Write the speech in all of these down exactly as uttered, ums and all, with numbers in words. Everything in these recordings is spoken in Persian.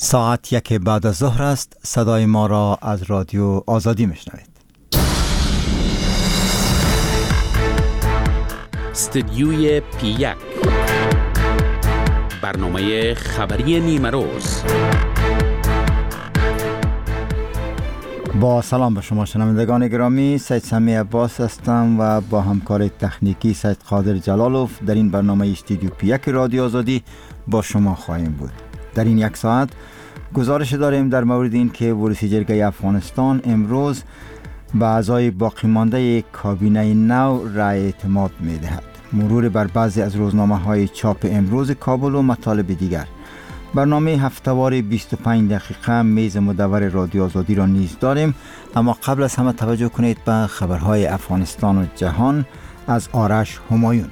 ساعت یک بعد از ظهر است. صدای ما را از رادیو آزادی میشنوید. استدیوی پی یک، برنامه خبری نیمه روز. با سلام به شما شنوندگان گرامی، سید سمی عباس هستم و با همکار تکنیکی سید قادر جلالوف در این برنامه استدیو پی یک رادیو آزادی با شما خواهیم بود. در این یک ساعت گزارش داریم در مورد این که ورودی جرگه افغانستان امروز به اعضای باقی مانده کابینه نو رأی اعتماد می دهد. مرور بر بعضی از روزنامه های چاپ امروز کابل و مطالب دیگر. برنامه هفته‌وار بیست و پنج دقیقه میز مدور رادیو آزادی را نیز داریم، اما قبل از همه توجه کنید به خبرهای افغانستان و جهان از آرش همایون.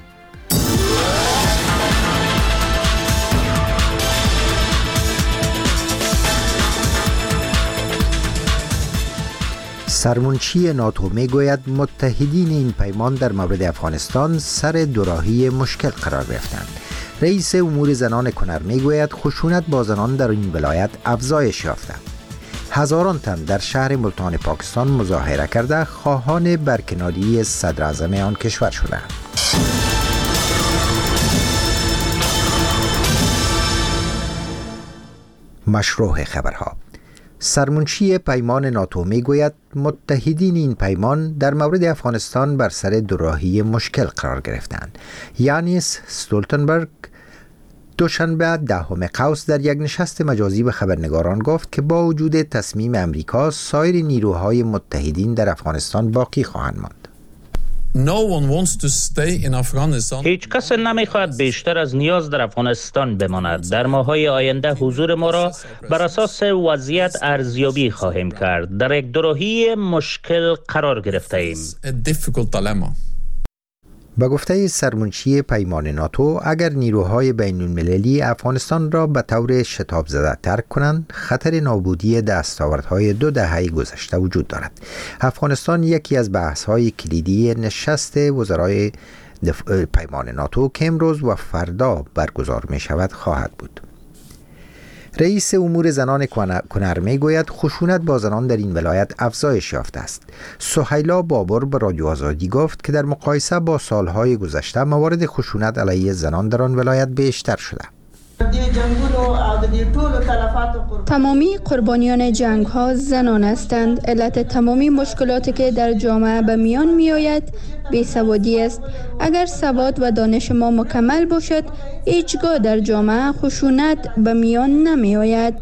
سرمنشی ناتو می گوید متحدین این پیمان در مورد افغانستان سر دوراهی مشکل قرار گرفتند. رئیس امور زنان کنر می گوید خشونت با زنان در این ولایت افزایش یافته. هزاران تن در شهر ملتان پاکستان مظاهره کرده خواهان برکناری صدر اعظم آن کشور شدند. مشروع خبرها. سرمنشی پیمان ناتو می گوید متحدین این پیمان در مورد افغانستان بر سر دوراهی مشکل قرار گرفتند. یانس استولتنبرگ دوشنبه دهم قوس در یک نشست مجازی به خبرنگاران گفت که با وجود تصمیم امریکا سایر نیروهای متحدین در افغانستان باقی خواهند ماند. No one wants to stay in Afghanistan. هیچ کس نمیخواهد بیشتر از نیاز در افغانستان بماند. در ماه‌های آینده حضور ما را بر اساس وضعیت ارزیابی خواهیم کرد. در یک دوراهی مشکل قرار گرفته ایم. با گفته سرمنشی پیمان ناتو، اگر نیروهای بین المللی افغانستان را به طور شتاب زده ترک کنند، خطر نابودی دستاوردهای دو دهه گذشته وجود دارد. افغانستان یکی از بحث‌های کلیدی نشست وزرای پیمان ناتو که امروز و فردا برگزار می شود خواهد بود. رئیس امور زنان کنر می گوید خشونت با زنان در این ولایت افزایش یافته است. سهیلا بابر به رادیو آزادی گفت که در مقایسه با سالهای گذشته موارد خشونت علیه زنان در آن ولایت بیشتر شده. تمامی قربانیان جنگ ها زنان هستند. علت تمامی مشکلاتی که در جامعه به میان می آید بیسوادی است. اگر سواد و دانش ما مکمل باشد، هیچگاه در جامعه خشونت به میان نمی آید.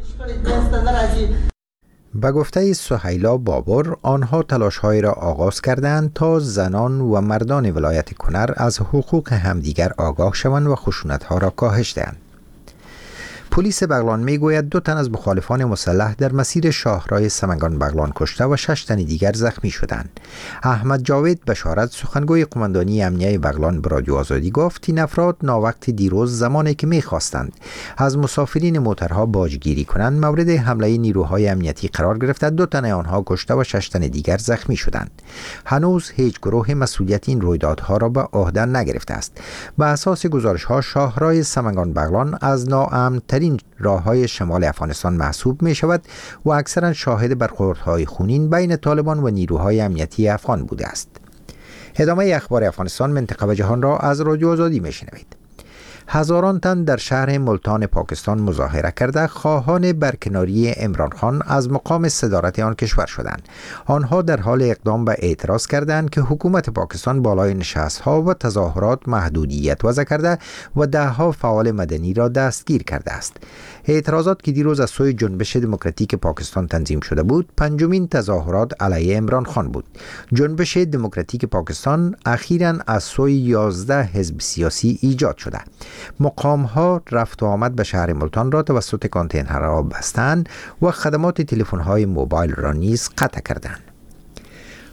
به گفته سهیلا بابر، آنها تلاش‌هایی را آغاز کردند تا زنان و مردان ولایت کنر از حقوق همدیگر آگاه شوند و خشونت‌ها را کاهش دهند. پلیس بغلان می گوید دو تن از مخالفان مسلح در مسیر شاهراه سمنگان بغلان کشته و شش تن دیگر زخمی شدند. احمد جاوید بشارت، سخنگوی قماندانی امنیه بغلان، به رادیو آزادی گفت این افراد ناوقت دیروز زمانی که می خواستند از مسافرین موترها باجگیری کنند مورد حمله نیروهای امنیتی قرار گرفته. دو تن آنها کشته و شش تن دیگر زخمی شدند. هنوز هیچ گروه مسئولیت این رویدادها را به عهده نگرفته است. به اساس گزارش‌ها شاهراه سمنگان بغلان از ناامن این راه‌های شمال افغانستان محسوب می شود و اکثرا شاهد برخوردهای خونین بین طالبان و نیروهای امنیتی افغان بوده است. ادامه اخبار افغانستان، منطقه و جهان را از رادیو آزادی می شنوید. هزاران تن در شهر ملتان پاکستان مظاهره کرده خواهان برکناری عمران خان از مقام صدارت آن کشور شدند. آنها در حال اقدام به اعتراض کردند که حکومت پاکستان بالای نشست‌ها و تظاهرات محدودیت وضع کرده و ده‌ها فعال مدنی را دستگیر کرده است. اعتراضات که دیروز از سوی جنبش دموکراتیک پاکستان تنظیم شده بود، پنجمین تظاهرات علیه عمران خان بود. جنبش دموکراتیک پاکستان اخیراً از سوی یازده حزب سیاسی ایجاد شده. مقام ها رفت و آمد به شهر ملتان را توسط کانتینرها بستند و خدمات تلفن های موبایل را نیز قطع کردند.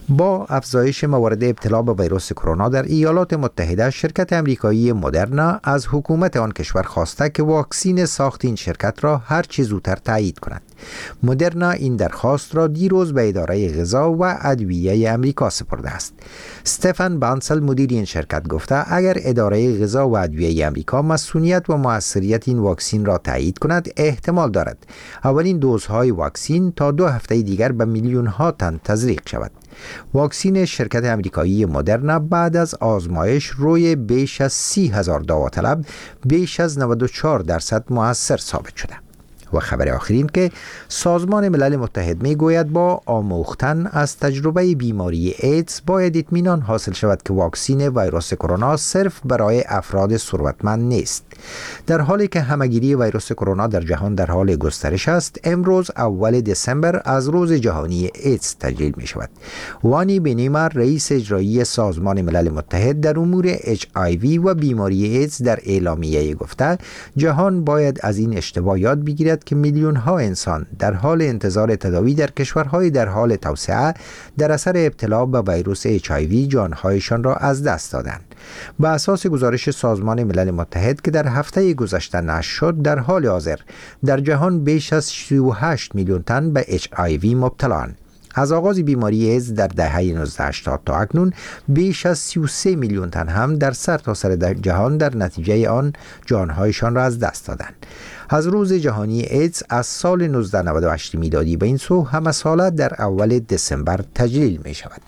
با افزایش موارد ابتلا به ویروس کرونا در ایالات متحده، شرکت امریکایی مدرنا از حکومت آن کشور خواسته که واکسین ساخت این شرکت را هر چه زودتر تایید کند. مدرنا این درخواست را دیروز به اداره غذا و ادویه امریکا سپرده است. استفن بانسل مدیر این شرکت گفته اگر اداره غذا و ادویه امریکا مسئولیت و موثریت این واکسین را تایید کند، احتمال دارد اولین دوزهای واکسین تا دو هفته دیگر به میلیون ها تن تزریق شود. واکسین شرکت امریکایی مدرنا بعد از آزمایش روی بیش از سی هزار داوطلب بیش از نود و چهار درصد مؤثر ثابت شده. و خبر آخرین که سازمان ملل متحد می گوید با آموختن از تجربه بیماری ایدز باید اطمینان حاصل شود که واکسین ویروس کرونا صرف برای افراد ثروتمند نیست. در حالی که همهگیری ویروس کرونا در جهان در حال گسترش است، امروز اول دسامبر از روز جهانی ایدز تجلیل می شود. وانی بنیمر رئیس اجرایی سازمان ملل متحد در امور اچ آی وی و بیماری ایدز در اعلامیه گفته جهان باید از این اشتباه یاد بگیرد که میلیون ها انسان در حال انتظار تداوی در کشورهای در حال توسعه در اثر ابتلا به ویروس اچ آی وی جانهایشان را از دست دادند. به اساس گزارش سازمان ملل متحد که در هفته گذشته نشر شد، در حال حاضر در جهان بیش از سی و هشت میلیون تن به اچ آی وی مبتلااند. از آغاز بیماری ایدز در دهه نوزده هشتاد تا اکنون بیش از سی و سه میلیون تن هم در سرتاسر سر جهان در نتیجه آن جانهایشان را از دست دادند. از روز جهانی ایدز از سال نوزده نود و هشت میلادی به این سو همه ساله در اول دسامبر تجلیل می شود.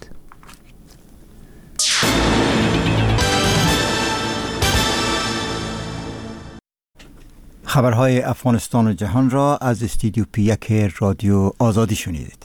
خبرهای افغانستان و جهان را از استودیو پی یک رادیو آزادی شنیدید.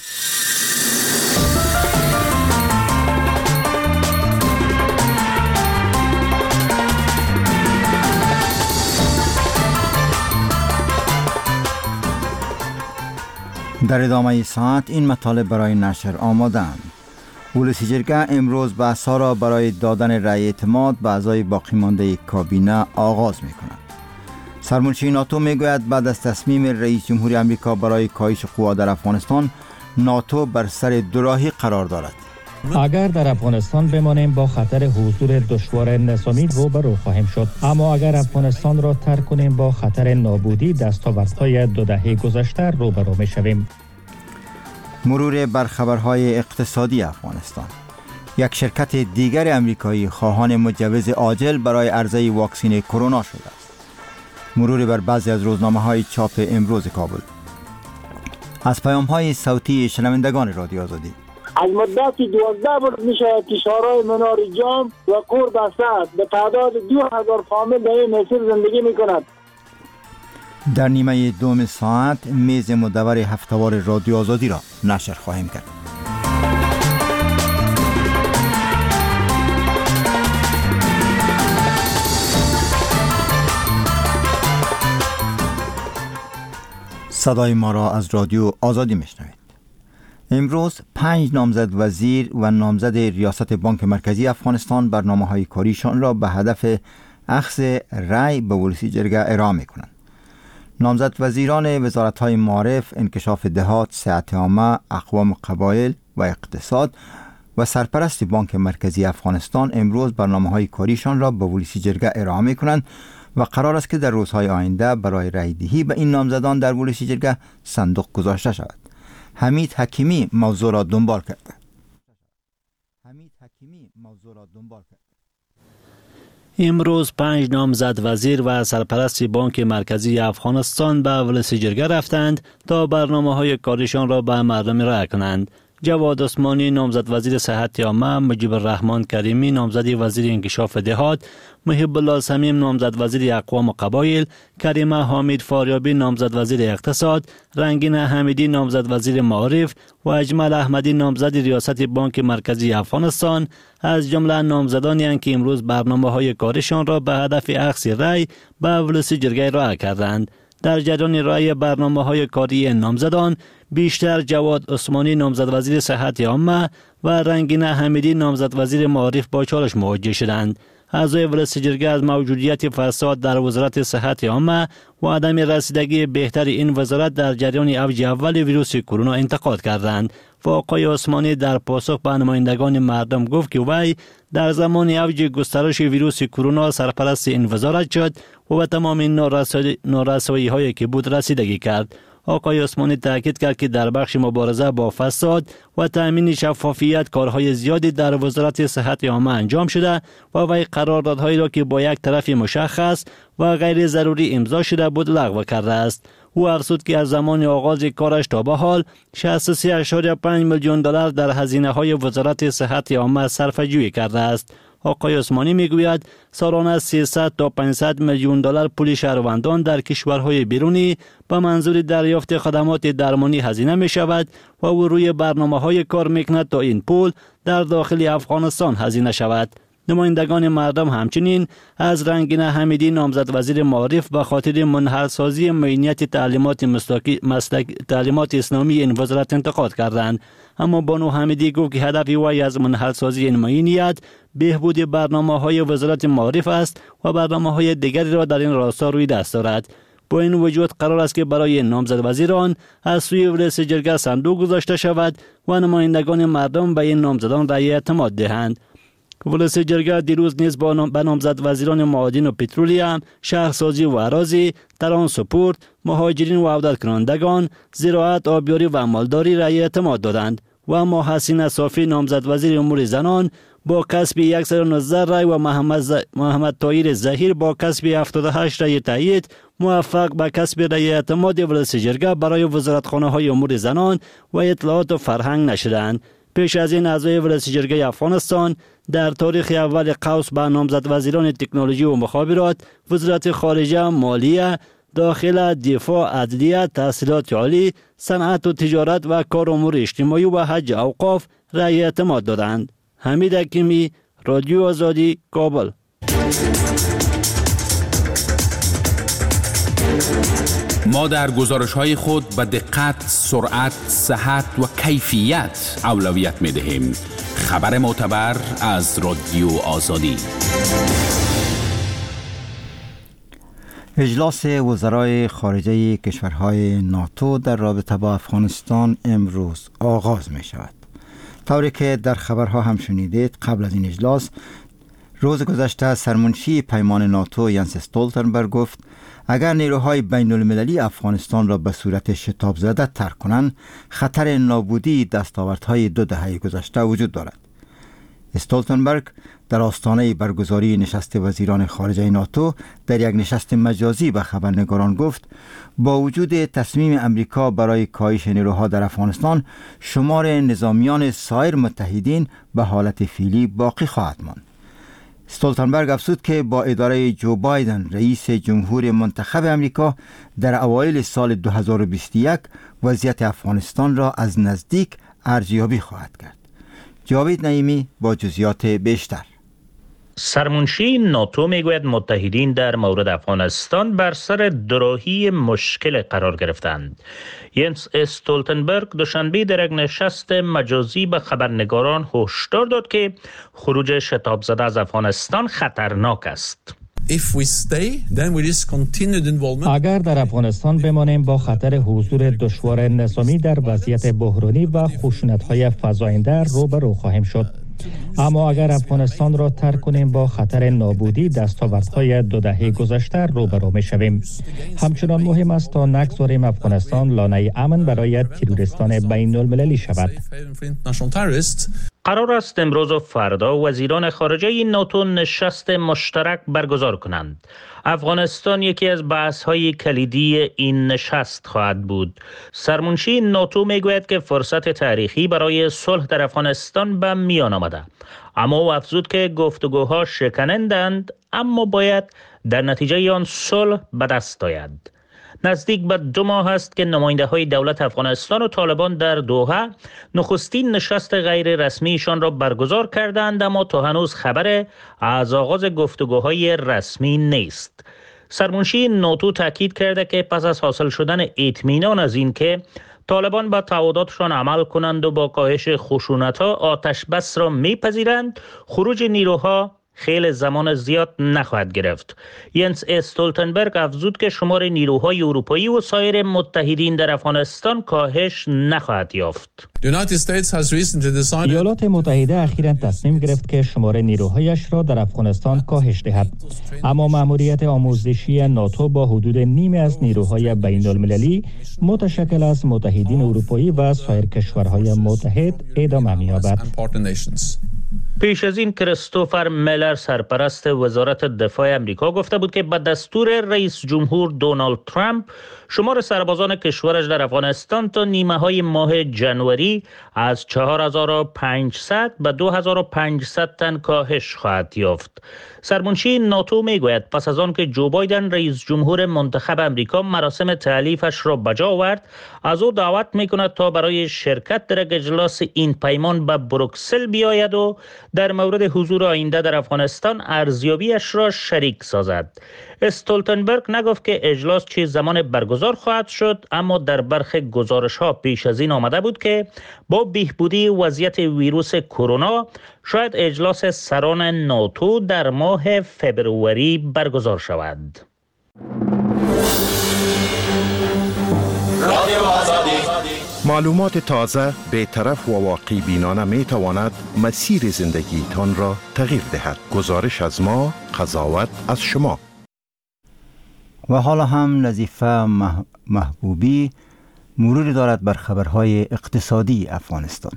در ادامه ساعت این مطالب برای نشر آمادند. ولسی جرگه امروز بحث‌ها را برای دادن رأی اعتماد به اعضای باقی مانده کابینه آغاز می کند. سرمنشی ناتو می گوید بعد از تصمیم رئیس جمهور آمریکا برای کاهش قوا در افغانستان، ناتو بر سر دوراهی قرار دارد. اگر در افغانستان بمانیم با خطر حضور دشوار نظامی روبرو خواهیم شد، اما اگر افغانستان را ترک کنیم با خطر نابودی دستاوردهای دو دهه گذشته روبرو می شویم. مرور بر خبرهای اقتصادی افغانستان. یک شرکت دیگر امریکایی خواهان مجوز عاجل برای عرضه واکسن کرونا شده است. مرور بر بعضی از روزنامه‌های چاپ امروز کابل. از پیام‌های صوتی شنوندگان رادیو آزادی. از مدت دوازده روز می شود که شهرهای منار جام و کور بسته به تعداد دو هزار فامیل در این مسیر زندگی می کند. در نیمه دوم ساعت میز مدور هفته‌وار رادیو آزادی را نشر خواهیم کرد. صدای ما را از رادیو آزادی میشنوید. امروز پنج نامزد وزیر و نامزد ریاست بانک مرکزی افغانستان برنامه‌های کاریشان را به هدف اخذ رأی به ولسی جرگه ارائه می‌کنند. نامزد وزیران وزارت‌های معارف، انکشاف دهات، صحت عامه، اقوام قبایل و اقتصاد و سرپرست بانک مرکزی افغانستان امروز برنامه‌های کاریشان را به ولسی جرگه ارائه می‌کنند و قرار است که در روزهای آینده برای رأی دهی به این نامزدان در ولسی جرگه صندوق گذاشته شود. حمید حکیمی موضوع را دنبال کرده. حمید حکیمی موضوع را دنبال کرده. امروز پنج نامزد وزیر و سرپرست بانک مرکزی افغانستان به ولسی جرگه رفتند تا برنامه‌های کاریشان را به مردم ارائه کنند. جواد عثمانی نامزد وزیر صحت عامه، مجیب الرحمن کریمی نامزد وزیر انکشاف دهات، محب الله صمیم نامزد وزیر اقوام قبایل، کریمه حامد فاریابی نامزد وزیر اقتصاد، رنگین حمیدی نامزد وزیر معارف و اجمل احمدی نامزد ریاست بانک مرکزی افغانستان از جمله نامزدانی هستند که امروز برنامه‌های کارشان را به هدف اخذ رأی به ولسی جرگه ارائه کردند. در جریان رأی برنامه‌های کاری نامزدان بیشتر جواد عثمانی نامزد وزیر صحت عامه و رنگین حمیدی نامزد وزیر معارف با چالش مواجه شدند. اعضای ولس جرگه از موجودیت فساد در وزارت صحت عامه و عدم رسیدگی بهتر این وزارت در جریان اوج اول ویروس کرونا انتقاد کردند. و آقای عثمانی در پاسخ به نمایندگان مردم گفت که وی در زمان اوج گسترش ویروس کرونا سرپرست این وزارت شد و به تمام نارسایی هایی که بود رسیدگی کرد. آقای عثمانی تاکید کرد که در بخش مبارزه با فساد و تأمین شفافیت کارهای زیادی در وزارت صحت عامه انجام شده و وی قراردادهایی را که با یک طرف مشخص و غیر ضروری امضا شده بود لغو کرده است. او افزود که از زمان آغاز کارش تا به حال شصت و سه ممیز پنج میلیون دلار در هزینه های وزارت صحت عامه صرفه‌جویی کرده است. آقای عثمانی میگوید سالانه سیصد تا پانصد میلیون دلار پول شهروندان در کشورهای بیرونی به منظور دریافت خدمات درمانی هزینه می شود و او روی برنامه‌های کار میکند تا این پول در داخل افغانستان هزینه شود. نمایندگان مردم همچنین از رنگین حمیدی نامزد وزیر معارف به خاطر منحل‌سازی معینیت تعلیمات مسلک تعلیمات اسلامی این وزارت انتقاد کردند. اما بانو حمیدی گفت که هدف وی از منحل‌سازی این معینیت بهبود برنامه‌های وزارت معارف است و برنامه‌های دیگری را در این راستا روی دست دارد. با این وجود قرار است که برای نامزد وزیران از سوی ولس جرگه صندوق گذاشته شود و نمایندگان مردم به این نامزدان رأی اعتماد دهند. ولس جرگه دیروز نیز با نامزد وزیران معادن و پترولیم، شهرسازی و اراضی، ترانسپورت، مهاجرین و عودت کنندگان، زراعت، آبیاری و مالداری رأی اعتماد دادند و اما حسین صافی نامزد وزیر امور زنان با کسب صد و نوزده رای و محمد, ز... محمد طاهر ظهیر با کسب هفتاد و هشت رای تایید موفق به کسب رای اعتماد ولس جرگه برای وزارتخانه های امور زنان و اطلاعات و فرهنگ نشدند. پیش از این اعضای ولس جرگه افغانستان در تاریخ اول قوس به نامزد وزیران تکنولوژی و مخابرات، وزارت خارجه، مالیه، داخل، دفاع، عدلیه، تحصیلات عالی، صنعت و تجارت و کار امور اجتماعی و حج اوقاف رأی اعتماد دادند. حمید حکیمی، رادیو آزادی، کابل. ما در گزارش‌های خود به دقت، سرعت، صحت و کیفیت اولویت می‌دهیم. خبر معتبر از رادیو آزادی. اجلاس وزرای خارجه کشورهای ناتو در رابطه با افغانستان امروز آغاز می شود. طوری که در خبرها هم شنیدید، قبل از این اجلاس روز گذشته سرمنشی پیمان ناتو ینس استولتنبرگ گفت اگر نیروهای بین المللی افغانستان را به صورت شتاب زده ترک کنند، خطر نابودی دستاوردهای دو دهه گذشته وجود دارد. استولتنبرگ در آستانه برگزاری نشست وزیران خارجه ناتو در یک نشست مجازی به خبرنگاران گفت با وجود تصمیم امریکا برای کاهش نیروها در افغانستان، شمار نظامیان سایر متحدین به حالت فعلی باقی خواهد ماند. استولتنبرگ افزود که با اداره جو بایدن رئیس جمهور منتخب امریکا در اوایل سال دو هزار و بیست و یک وضعیت افغانستان را از نزدیک ارزیابی خواهد کرد. جاوید نعیمی با جزئیات بیشتر. سرمنشی ناتو میگوید متحدین در مورد افغانستان بر سر دوراهی مشکل قرار گرفتند. ینس استولتنبرگ دوشنبه در یک نشست مجازی به خبرنگاران هشدار داد که خروج شتاب زده از افغانستان خطرناک است. If we stay, then we risk continued involvement. اگر در افغانستان بمانیم با خطر حضور دشوار نظامی در وضعیت بحرانی و خشونت‌های فزاینده روبرو خواهیم شد. اما اگر افغانستان را ترک کنیم با خطر نابودی دستاوردهای دو دهه گذشته روبرو می‌شویم. همچنان مهم است تا نگذاریم افغانستان لانه امن برای تروریستان بین المللی شود. قرار است امروز و فردا وزیران خارجه ناتو نشست مشترک برگزار کنند. افغانستان یکی از بحث‌های کلیدی این نشست خواهد بود. سرمنشی ناتو میگوید که فرصت تاریخی برای صلح در افغانستان به میان آمده، اما او افزود که گفتگوها شکنندند، اما باید در نتیجه آن صلح به دست آید. نزدیک به دو ماه است که نماینده های دولت افغانستان و طالبان در دوحه نخستین نشست غیر رسمیشان را برگزار کردند، اما تا هنوز خبر از آغاز گفتگوهای رسمی نیست. سرمنشی ناتو تاکید کرده که پس از حاصل شدن اطمینان از این که طالبان با تعهداتشان عمل کنند و با کاهش خشونت‌ها آتش بس را میپذیرند، خروج نیروها خیلی زمان زیاد نخواهد گرفت. ینس استولتنبرگ افزود که شمار نیروهای اروپایی و سایر متحدین در افغانستان کاهش نخواهد یافت. ایالات متحده اخیراً تصمیم گرفت که شمار نیروهایش را در افغانستان کاهش دهد، اما مأموریت آموزشی ناتو با حدود نیمی از نیروهای بین المللی متشکل از متحدین اروپایی و سایر کشورهای متحد ادامه می‌یابد. پیش از این کریستوفر میلر سرپرست وزارت دفاع امریکا گفته بود که به دستور رئیس جمهور دونالد ترامپ شمار سربازان کشورش در افغانستان تا نیمه های ماه جنوری از چهار هزار و پانصد به دو هزار و پانصد تن کاهش خواهد یافت. سرمنشی ناتو میگوید پس از آن که جو بایدن رئیس جمهور منتخب امریکا مراسم تألیفش را بجا آورد، از او دعوت میکند تا برای شرکت در اجلاس این پیمان به بروکسل بیاید و در مورد حضور آینده در افغانستان ارزیابیش را شریک سازد. استولتنبرگ نگفت که اجلاس چه زمان برگزار خواهد شد، اما در برخی گزارش‌ها پیش از این آمده بود که با بهبودی وضعیت ویروس کرونا شاید اجلاس سران ناتو در ماه فبروری برگزار شود. معلومات تازه، بی‌طرف و واقعی بینانه می تواند مسیر زندگی تان را تغییر دهد. گزارش از ما، قضاوت از شما. و حالا هم نظیفه محبوبی مروری دارد بر خبرهای اقتصادی افغانستان.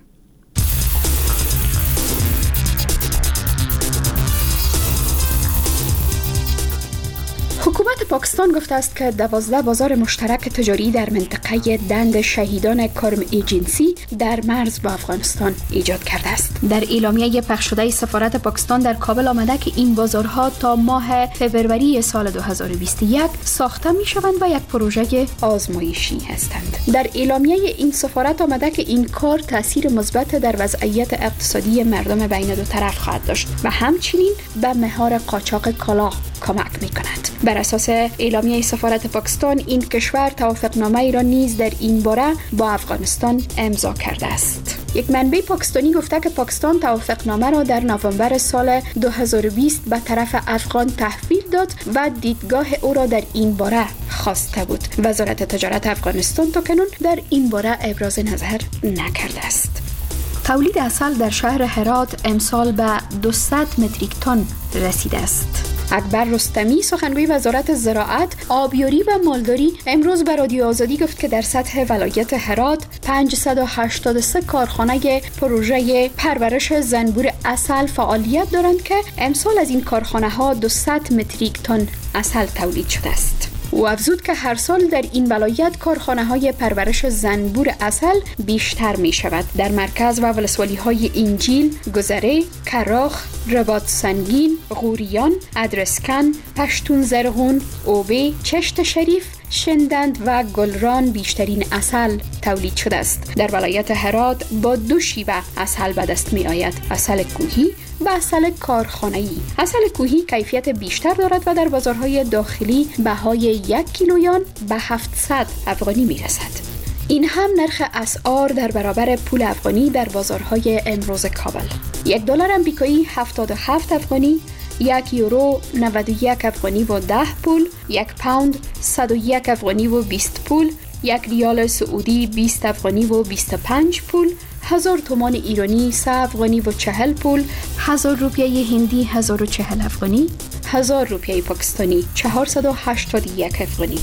حکومت پاکستان گفته است که دوازده بازار مشترک تجاری در منطقه دند شهیدان کرم ایجنسی در مرز با افغانستان ایجاد کرده است. در اعلامیه پخش شده سفارت پاکستان در کابل آمده که این بازارها تا ماه فبروری سال دو هزار و بیست و یک ساخته می شوند و یک پروژه آزمایشی هستند. در اعلامیه این سفارت آمده که این کار تاثیر مثبت در وضعیت اقتصادی مردم بین دو طرف خواهد داشت و همچنین به مهار قاچاق کالا کمک می کند. بر اساس اعلامیه سفارت پاکستان، این کشور توافقنامه ای را نیز در این باره با افغانستان امضا کرده است. یک منبع پاکستانی گفته که پاکستان توافقنامه را در نوامبر سال دو هزار و بیست به طرف افغان تحویل داد و دیدگاه او را در این باره خواسته بود. وزارت تجارت افغانستان تاکنون در این باره ابراز نظر نکرده است. تولید عسل در شهر هرات امسال به دویست متریک تن رسیده است. اکبر رستمی، سخنگوی وزارت زراعت، آبیاری و مالداری، امروز به رادیو آزادی گفت که در سطح ولایت هرات پانصد و هشتاد و سه کارخانه پروژه پرورش زنبور عسل فعالیت دارند که امسال از این کارخانه ها دویست متریک تن عسل تولید شده است. او افزود که هر سال در این ولایت کارخانه های پرورش زنبور عسل بیشتر می شود. در مرکز و ولسوالی های انجیل، گذره، کراخ، رباط سنگین، غوریان، ادرسکن، پشتون زرغون، اوبه، چشت شریف، شندند و گلران بیشترین عسل تولید شده است. در ولایت هرات با دو شیوه عسل به دست می آید: عسل کوهی و عسل کارخانه‌ای. عسل کوهی کیفیت بیشتر دارد و در بازارهای داخلی بهای یک کیلویان به هفتصد افغانی می رسد. این هم نرخ اسعار در برابر پول افغانی در بازارهای امروز کابل. یک دلار آمریکایی هفتاد و هفت افغانی، یک یورو نود و یک افغانی و ده پول، یک پوند صد و یک افغانی و بیست پول، یک ریال سعودی بیست افغانی و بیست و پنج پول، هزار تومان ایرانی سه افغانی و چهل پول، هزار روپیه هندی هزار و چهل افغانی، هزار روپیه پاکستانی چهارصد و هشتاد و یک افغانی.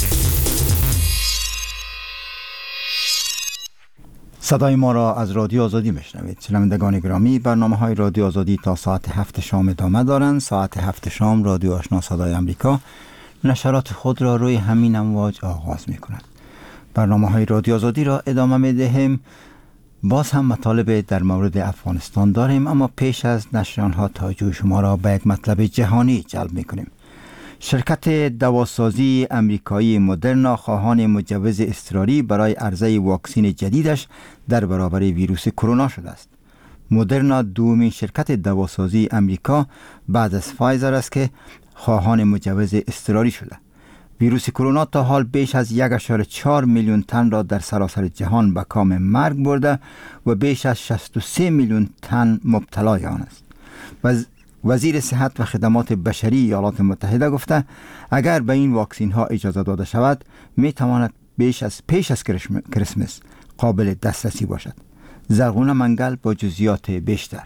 صدای ما را از رادیو آزادی میشنوید. شنوندگان گرامی، برنامه های رادیو آزادی تا ساعت هفت شام ادامه دارند. ساعت هفت شام رادیو آشنا صدای امریکا نشرات خود را روی همین امواج آغاز می کند. برنامه های رادیو آزادی را ادامه می دهیم. باز هم مطالب در مورد افغانستان داریم، اما پیش از نشر آنها توجه شما را به یک مطلب جهانی جلب می کنیم. شرکت دواسازی امریکایی مدرنا خواهان مجوز اضطراری برای عرضه واکسن جدیدش در برابر ویروس کرونا شده است. مدرنا دومین شرکت دواسازی امریکا بعد از فایزر است که خواهان مجوز اضطراری شده. ویروس کرونا تا حال بیش از یک و چهار میلیون تن را در سراسر جهان به کام مرگ برده و بیش از شصت و سه میلیون تن مبتلای آن است. و وزیر صحت و خدمات بشری ایالات متحده گفته اگر به این واکسین ها اجازه داده شود می تواند بیش از پیش از کریسمس قابل دسترسی باشد. زرغونه منگل با جزئیات بیشتر.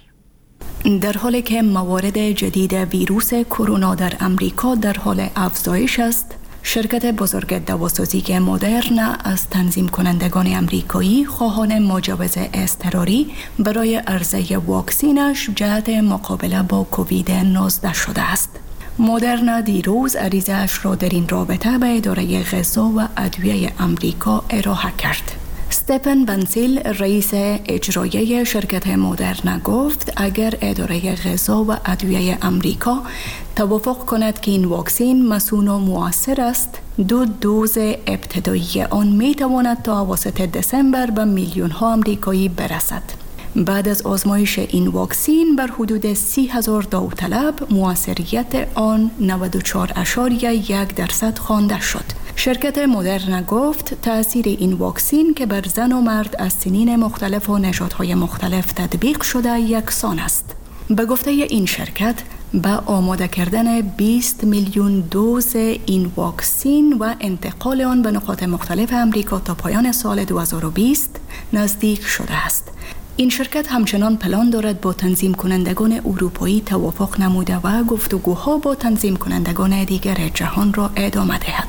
در حالی که موارد جدید ویروس کرونا در امریکا در حال افزایش است، شرکت بزرگ دواسازی مدرن از تنظیم کنندگان امریکایی خواهان مجوز اضطراری برای عرضه واکسینش جهت مقابله با کووید نوزده شده است. مدرن دیروز عریضه‌اش را در این رابطه به اداره غذا و ادویه امریکا ارائه کرد. استفن بنسیل رئیس اجرایی شرکت مدرن گفت اگر اداره غذا و ادویه امریکا توافق کند که این واکسین مسئول و مؤثر است، دو دوز ابتدایی آن می تواند تا اواسط دسامبر به میلیون ها امریکایی برسد. بعد از آزمایش این واکسین بر حدود سی هزار داوطلب مؤثریت آن نود و چهار ممیز یک درصد خوانده شد. شرکت مدرن گفت تأثیر این واکسین که بر زن و مرد از سنین مختلف و نژادهای مختلف تطبیق شده یکسان است. به گفته این شرکت به آماده کردن بیست میلیون دوز این واکسین و انتقال آن به نقاط مختلف امریکا تا پایان سال دو هزار و بیست نزدیک شده است. این شرکت همچنان پلان دارد با تنظیم کنندگان اروپایی توافق نموده و گفتگوها با تنظیم کنندگان دیگر جهان را ادامه دهد.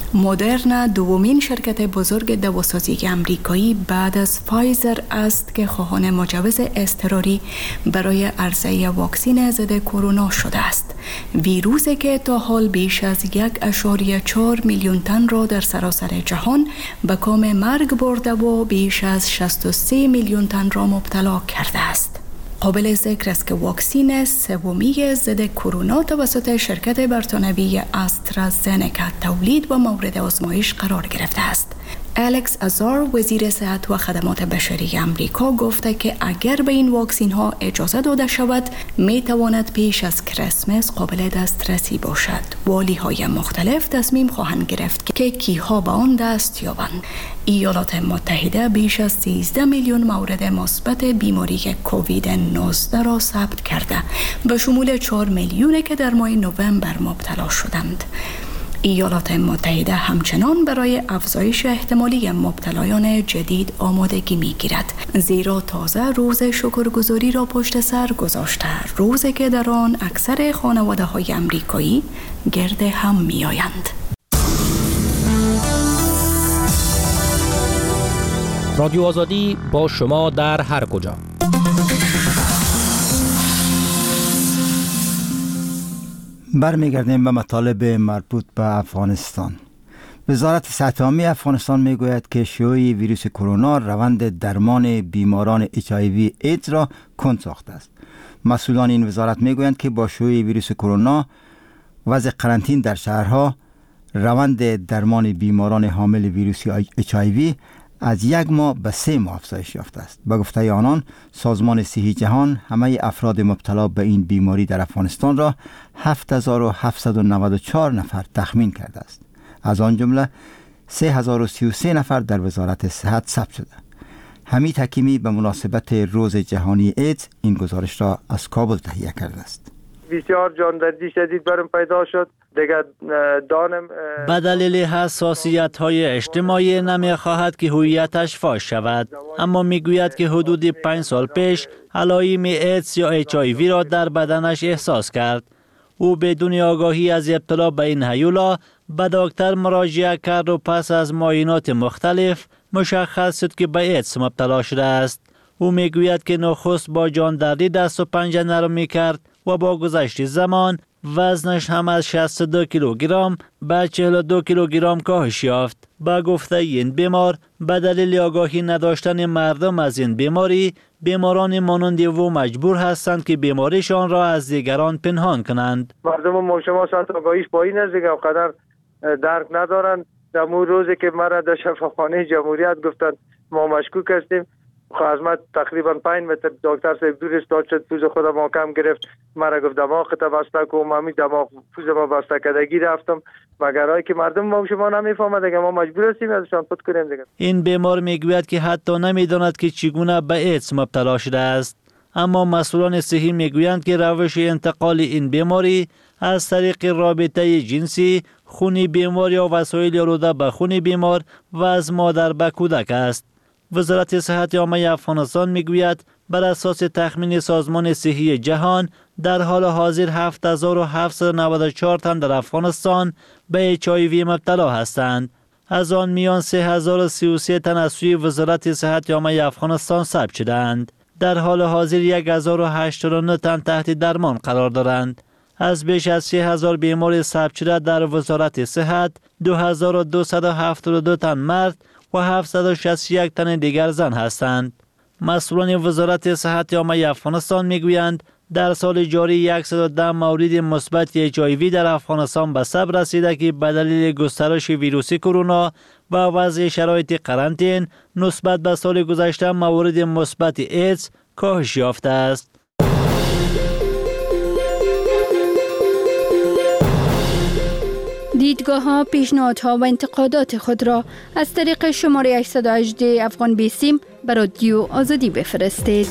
مدرن دومین شرکت بزرگ دواسازی امریکایی بعد از فایزر است که خواهان مجوز اضطراری برای عرضه واکسن ضد کرونا شده است. ویروسی که تا حال بیش از یک اشاریه چهار میلیون تن را در سراسر جهان به کام مرگ برده و بیش از شصت و سه میلیون تن را مبتلا کرده است. قابل ذکر است که واکسن سومی ضد کرونا توسط شرکت بریتانیایی استرازنکا تولید و مورد آزمایش قرار گرفته است. الکس ازار وزیر صحت و خدمات بشری امریکا گفته که اگر به این واکسین ها اجازه داده شود می تواند پیش از کریسمس قابل دسترسی باشد. والی های مختلف تصمیم خواهند گرفت که کیها به آن دست یابند. ایالات متحده بیش از سیزده میلیون مورد مثبت بیماری کووید نوزده را ثبت کرده، به شمول چهار میلیونی که در ماه نوامبر مبتلا شدند. ایالات متحده همچنان برای افزایش احتمالی مبتلایان جدید آمادگی می‌گیرد، زیرا تازه روز شکرگزاری را پشت سر گذاشته، روزی که در آن اکثر خانواده‌های امریکایی گرد هم می‌آیند. رادیو آزادی با شما در هر کجا. برمیگردیم به مطالب مربوط به افغانستان. وزارت صحت عامه افغانستان میگوید که شیوع ویروس کرونا روند درمان بیماران اچ آی وی ایدز را کند ساخته است. مسئولان این وزارت میگویند که با شیوع ویروس کرونا وضع قرنطینه در شهرها روند درمان بیماران حامل ویروس اچ آی وی از یک ماه به سه ماه افزایش یافته است. به گفته آنان سازمان صحی جهان همه افراد مبتلا به این بیماری در افغانستان را هفت هزار و هفتصد و نود و چهار نفر تخمین کرده است. از آن جمله سه هزار و سی و سه نفر در وزارت صحت ثبت شده. حمید حکیمی به مناسبت روز جهانی ایدز این گزارش را از کابل تهیه کرده است. بسیار جاندردی شدید برم پیدا شد. دیگر دانم به دلیل حساسیت های اجتماعی نمی خواهد که هویتش فاش شود، اما می گوید که حدود پنج سال پیش علائم ایدز یا اچ آی وی را در بدنش احساس کرد. او بدون آگاهی از ابتلا به این هیولا به دکتر مراجعه کرد و پس از معاینات مختلف مشخص شد که به ایدز مبتلا شده است. او می گوید که نخست با جاندردی دست و پنجه نرم می کرد و با گذشت زمان وزنش هم از شصت و دو کیلوگرم به چهل و دو کیلوگرم کاهش یافت. با گفته این بیمار به دلیل آگاهی نداشتن مردم از این بیماری، بیماران مانند او مجبور هستند که بیماریشان را از دیگران پنهان کنند. مردم ما شما ساعت آگاهیش با این است دیگه قدر درک ندارند. در اون روزی که مرا در شفاخانه جمهوریت گفتند ما مشکوک هستیم، خدمت تقریبا پنج متر دکتر صاحب دور استاد شد، پوز خودم محکم گرفت، مرا گفت دماغ تا بسته کو، همین دماغ پوز ما بسته کردگی رفتم. مگر هایی که مردم ما شما نمیفهمند دیگه ما مجبور هستیم ازشان پد کنیم دیگه. این بیمار میگوید که حتی نمیداند که چگونه به ایدز مبتلا شده است. اما مسئولان صحی میگویند که روش انتقال این بیماری از طریق رابطه جنسی، خون بیمار یا وسایل آلوده به خون بیمار و از مادر به کودک است. وزارت صحت عامه افغانستان میگوید بر اساس تخمین سازمان صحی جهان در حال حاضر هفت هزار و هفتصد و نود و چهار تن در افغانستان به اچ آی وی مبتلا هستند. از آن میان سه هزار و سی و سه تن از سوی وزارت صحت عامه افغانستان ثبت شدند. در حال حاضر یک هزار و هشتاد و نه تن تحت درمان قرار دارند. از بیش از سه هزار بیمار ثبت شده در وزارت صحت، دو هزار و دویست و هفتاد و دو تن مرد و هفتصد و شصت و یک تن دیگر زن هستند. مسئولان وزارت صحت عامه افغانستان میگویند در سال جاری صد و ده مورد مثبت اچ آی وی در افغانستان به ثبت رسیده که به دلیل گسترش ویروس کرونا و وضع شرایط قرنطین نسبت به سال گذشته موارد مثبت ایدز کاهش یافته است. دیدگاه ها، پیشنهادها و انتقادات خود را از طریق شماره هشتصد و هجده افغان بیسیم به رادیو آزادی بفرستید.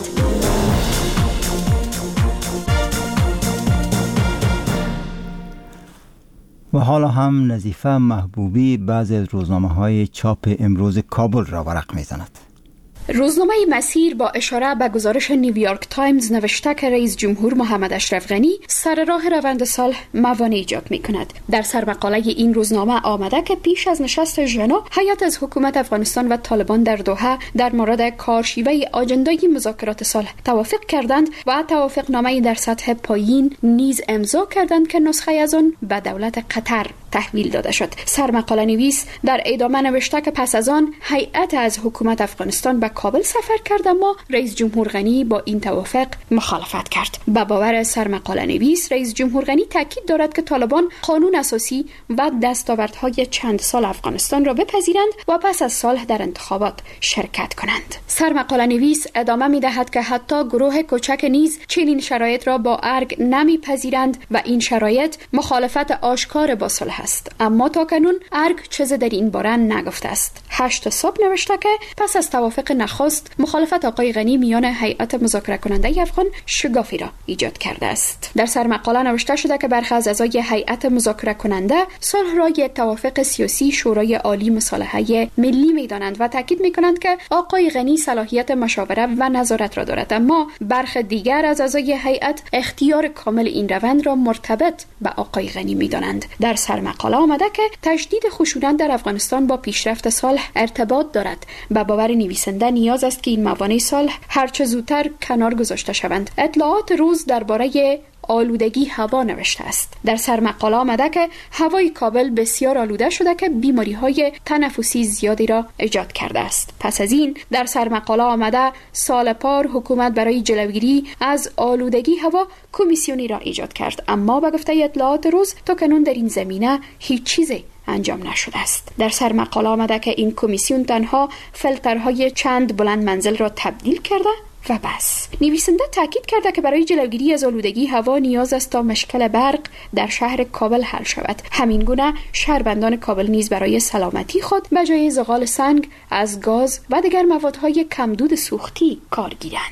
و حالا هم نظیفه محبوبی بعضی از روزنامه های چاپ امروز کابل را ورق می زند. روزنامه مسیر با اشاره به گزارش نیویورک تایمز نوشته که رئیس جمهور محمد اشرف غنی سر راه روند صلح موانع ایجاد می کند. در سرمقاله این روزنامه آمده که پیش از نشست ژنو هیئت از حکومت افغانستان و طالبان در دوحه در مورد کارشیوه آجندای مذاکرات صلح توافق کردند و توافقنامه در سطح پایین نیز امضا کردند که نسخه از آن به دولت قطر تحویل داده شد. سرمقاله نویس در ادامه نوشته که پس از آن هیئت از حکومت افغانستان به کابل سفر کرد اما رئیس جمهور غنی با این توافق مخالفت کرد. به باور سرمقاله نویس رئیس جمهور غنی تاکید دارد که طالبان قانون اساسی و دستاوردهای چند سال افغانستان را بپذیرند و پس از صلح در انتخابات شرکت کنند. سرمقاله نویس ادامه می دهد که حتی گروه کوچک نیز چنین شرایط را با ارگ نمیپذیرند و این شرایط مخالفت آشکار با صلح است. اما تاکنون ارگ چیز در این باره نگفته است. هشت صبح نوشته که پس از توافق نخست مخالفت آقای غنی میان هیئت مذاکره کننده افغان شگافی را ایجاد کرده است. در سرمقاله نوشته شده که برخی از اعضای هیئت مذاکره کننده صلح را یک توافق سیاسی شورای عالی مصالحه ملی می‌دانند و تاکید می‌کنند که آقای غنی صلاحیت مشاوره و نظارت را دارد، اما برخی دیگر از اعضای هیئت اختیار کامل این روند را مرتبط به آقای غنی می‌دانند. در سرمقاله آمده که تجدید خشونت در افغانستان با پیشرفت صلح ارتباط دارد. به باور نویسنده نیاز است که این موانع صلح هرچه زودتر کنار گذاشته شوند. اطلاعات روز درباره آلودگی هوا نوشته است. در سرمقاله آمده که هوای کابل بسیار آلوده شده که بیماری‌های تنفسی زیادی را ایجاد کرده است. پس از این در سرمقاله آمده سال پار حکومت برای جلوگیری از آلودگی هوا کمیسیونی را ایجاد کرد، اما به گفته اطلاعات روز تا کنون در این زمینه هیچ چیزی انجام نشده است. در سرمقاله آمده که این کمیسیون تنها فیلترهای چند بلند منزل را تبدیل کرده و بس. نویسنده تاکید کرده که برای جلوگیری از آلودگی هوا نیاز است تا مشکل برق در شهر کابل حل شود. همین گونه شهروندان کابل نیز برای سلامتی خود به جای زغال سنگ از گاز و دیگر موادهای کمدود سوختی کار گیرند.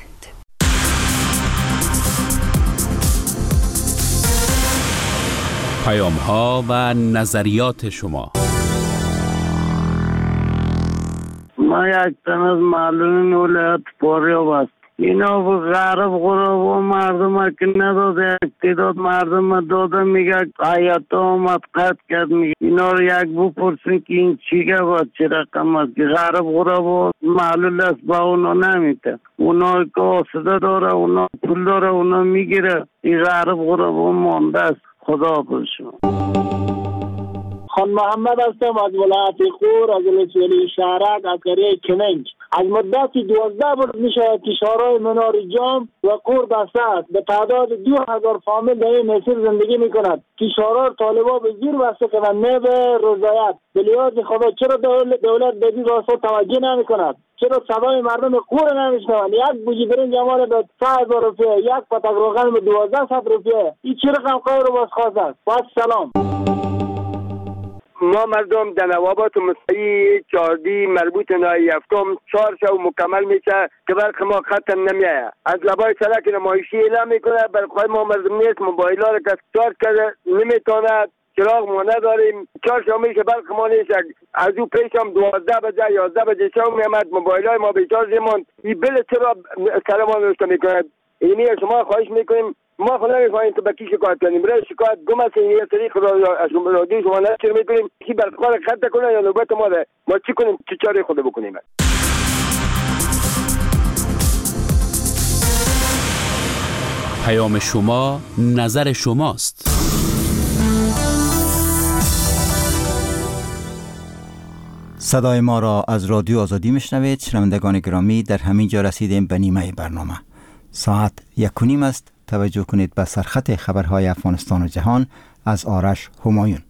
پیام ها و نظریات شما. ما یک تن از معلومین ولایت فاریاب است. اینا به غرب غرب و مردم که نداده اقتداد مردم داده میگه حیات آمد قد کرد میگه اینا رو یک بپرسین که این چیگه باید چه رقم است که غرب غرب و معلول است با اونا نمیده. اونا که آسده داره اونا پول داره اونا میگیره. این غرب غرب و مانده است. خدا باشم. خان محمد هستم از ولایت خور، از ولسوالی شهرک، از قریه کننج. از مدت دوازده روز میشه که شهرهای منار جام و کور بسته به تعداد دو هزار فامیل در این مسیر زندگی میکند که شهرها طالبا به زیر بسته کنند نه به رضایت. به لحاظ خدا چرا دولت دولت به این راستا توجه نمیکند؟ چرا صدای مردم کور نمیشنوند؟ یک بوجی برنج امال به سه هزار روپیه، یک پتک روغن به دوازده صد روپیه. این چه رقم کار رو باز خواست است؟ باز سلام. ما مردم در نوابات مستقی چاردی مربوط نایی هفتم چهار شو مکمل میشه که برق ما خط نمیایه. از لبای سرک نمایشی اعلام میکنه برق ما مردم نیست، موبایل ها رو کس چارج کرده نمیتونه، چراغ ما نداریم، چهار شو میشه برق ما نیست. از او پیش هم دوازده بجه یازده بجه شو میامد موبایل های ما بیچارج ماند. این بله چرا سر ما نوشته میکنه؟ اینی شما خواهش میکنیم، ما خود نمیخواهیم که با کی شکایت کنیم، برای شکایت گم است این طریق از رادیو شما نشر میکنیم کی برقرار خط کنه یا نوبت ما ده ما چی کنیم، چه چاره خود بکنیم. پیام شما نظر شماست. صدای ما را از رادیو آزادی میشنوید. شنوندگان گرامی، در همین جا رسیدیم به نیمه برنامه. ساعت یک و نیم است. توجه کنید به سرخط خبرهای افغانستان و جهان از آرش همایون.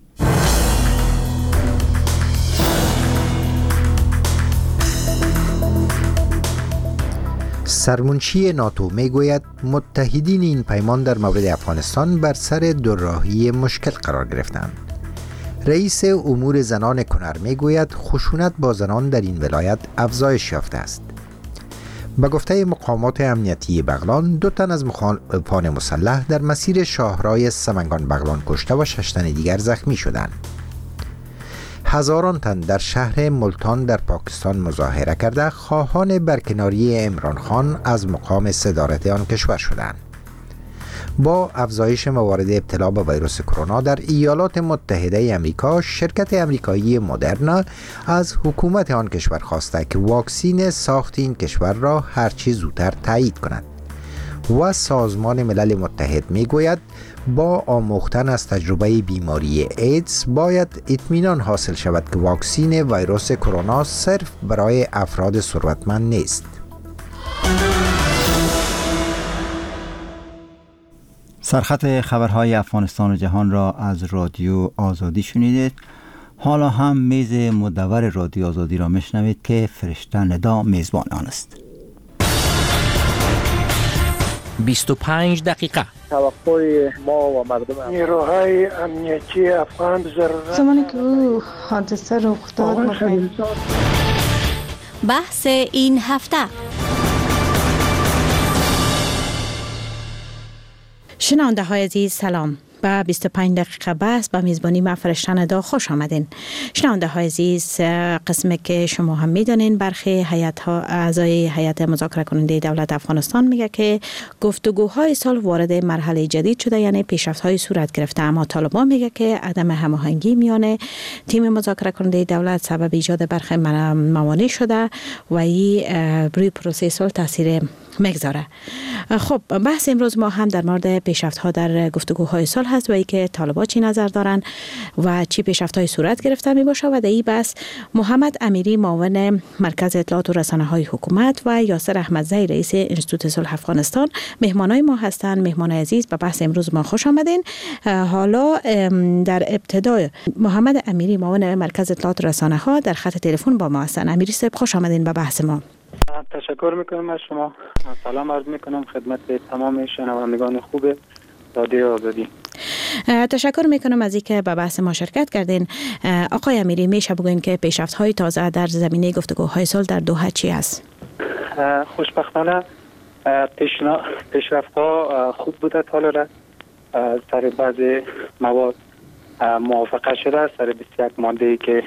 سرمنشی ناتو میگوید متحدین این پیمان در مورد افغانستان بر سر دوراهی مشکل قرار گرفتند. رئیس امور زنان کنر میگوید خشونت با زنان در این ولایت افزایش یافته است. به گفته مقامات امنیتی بغلان، دو تن از مخالفان مسلح در مسیر شاهرای سمنگان بغلان کشته و شش تن دیگر زخمی شدند. هزاران تن در شهر ملتان در پاکستان مظاهره کرده خواهان برکناری عمران خان از مقام صدارت آن کشور شدند. با افزایش موارد ابتلا به ویروس کرونا در ایالات متحده آمریکا، شرکت آمریکایی مدرنا از حکومت آن کشور خواسته که واکسین ساخت این کشور را هرچی زودتر تایید کند و سازمان ملل متحد میگوید با آموختن از تجربه بیماری ایدز باید اطمینان حاصل شود که واکسین ویروس کرونا صرف برای افراد ثروتمند نیست. سرخط خبرهای افغانستان و جهان را از رادیو آزادی شنیدید. حالا هم میز مدور رادیو آزادی را میشنوید که فرشته ندا میزبان آن است. بیست و پنج دقیقه. توقع ما و مردم نیروهای امنیتی افغان ضرورت زمانی که او حادثه رخ داد بحث این هفته. شنونده های عزیز سلام. با بیست و پنج دقیقه بحث با میزبانی من فرشته ندا خوش آمدین. شنونده های عزیز، قسمی که شما هم میدانین برخی هیئت ها اعضای هیئت مذاکره کننده دولت افغانستان میگه که گفتگوهای سال وارد مرحله جدید شده، یعنی پیشرفت های صورت گرفته، اما طالبان میگه که عدم هماهنگی میان تیم مذاکره کننده دولت سبب ایجاد برخی موانع شده و این روی پروسه صلح تاثیر میگذاره. خب بحث امروز ما هم در مورد پیشرفت ها در گفتگوهای صلح هست و ای که طالبان چی نظر دارن و چی پیشرفت های صورت گرفته می باشه. و در این بحث محمد امیری معاون مرکز اطلاعات و رسانه های حکومت و یاسر احمدزی رئیس انستیتوت صلح افغانستان مهمانای ما هستند. مهمان عزیز، به بحث امروز ما خوش آمدین. حالا در ابتدا محمد امیری معاون مرکز اطلاعات و رسانه ها در خط تلفن با ما هستند. امیری صاحب خوش آمدین به بحث ما. تشکر میکنم از شما. سلام عرض میکنم خدمت تمام شنوندگان خوب رادیو آزادی. تشکر میکنم از اینکه به بحث ما شرکت کردین. آقای امیری، میشه بگوین که پیشرفت های تازه در زمینه گفتگوهای صلح در دوحه چی است؟ خوشبختانه پیشرفت ها خوب بوده. حالا سر بعض مواد موافقه شده، سر بیست و یک ماده که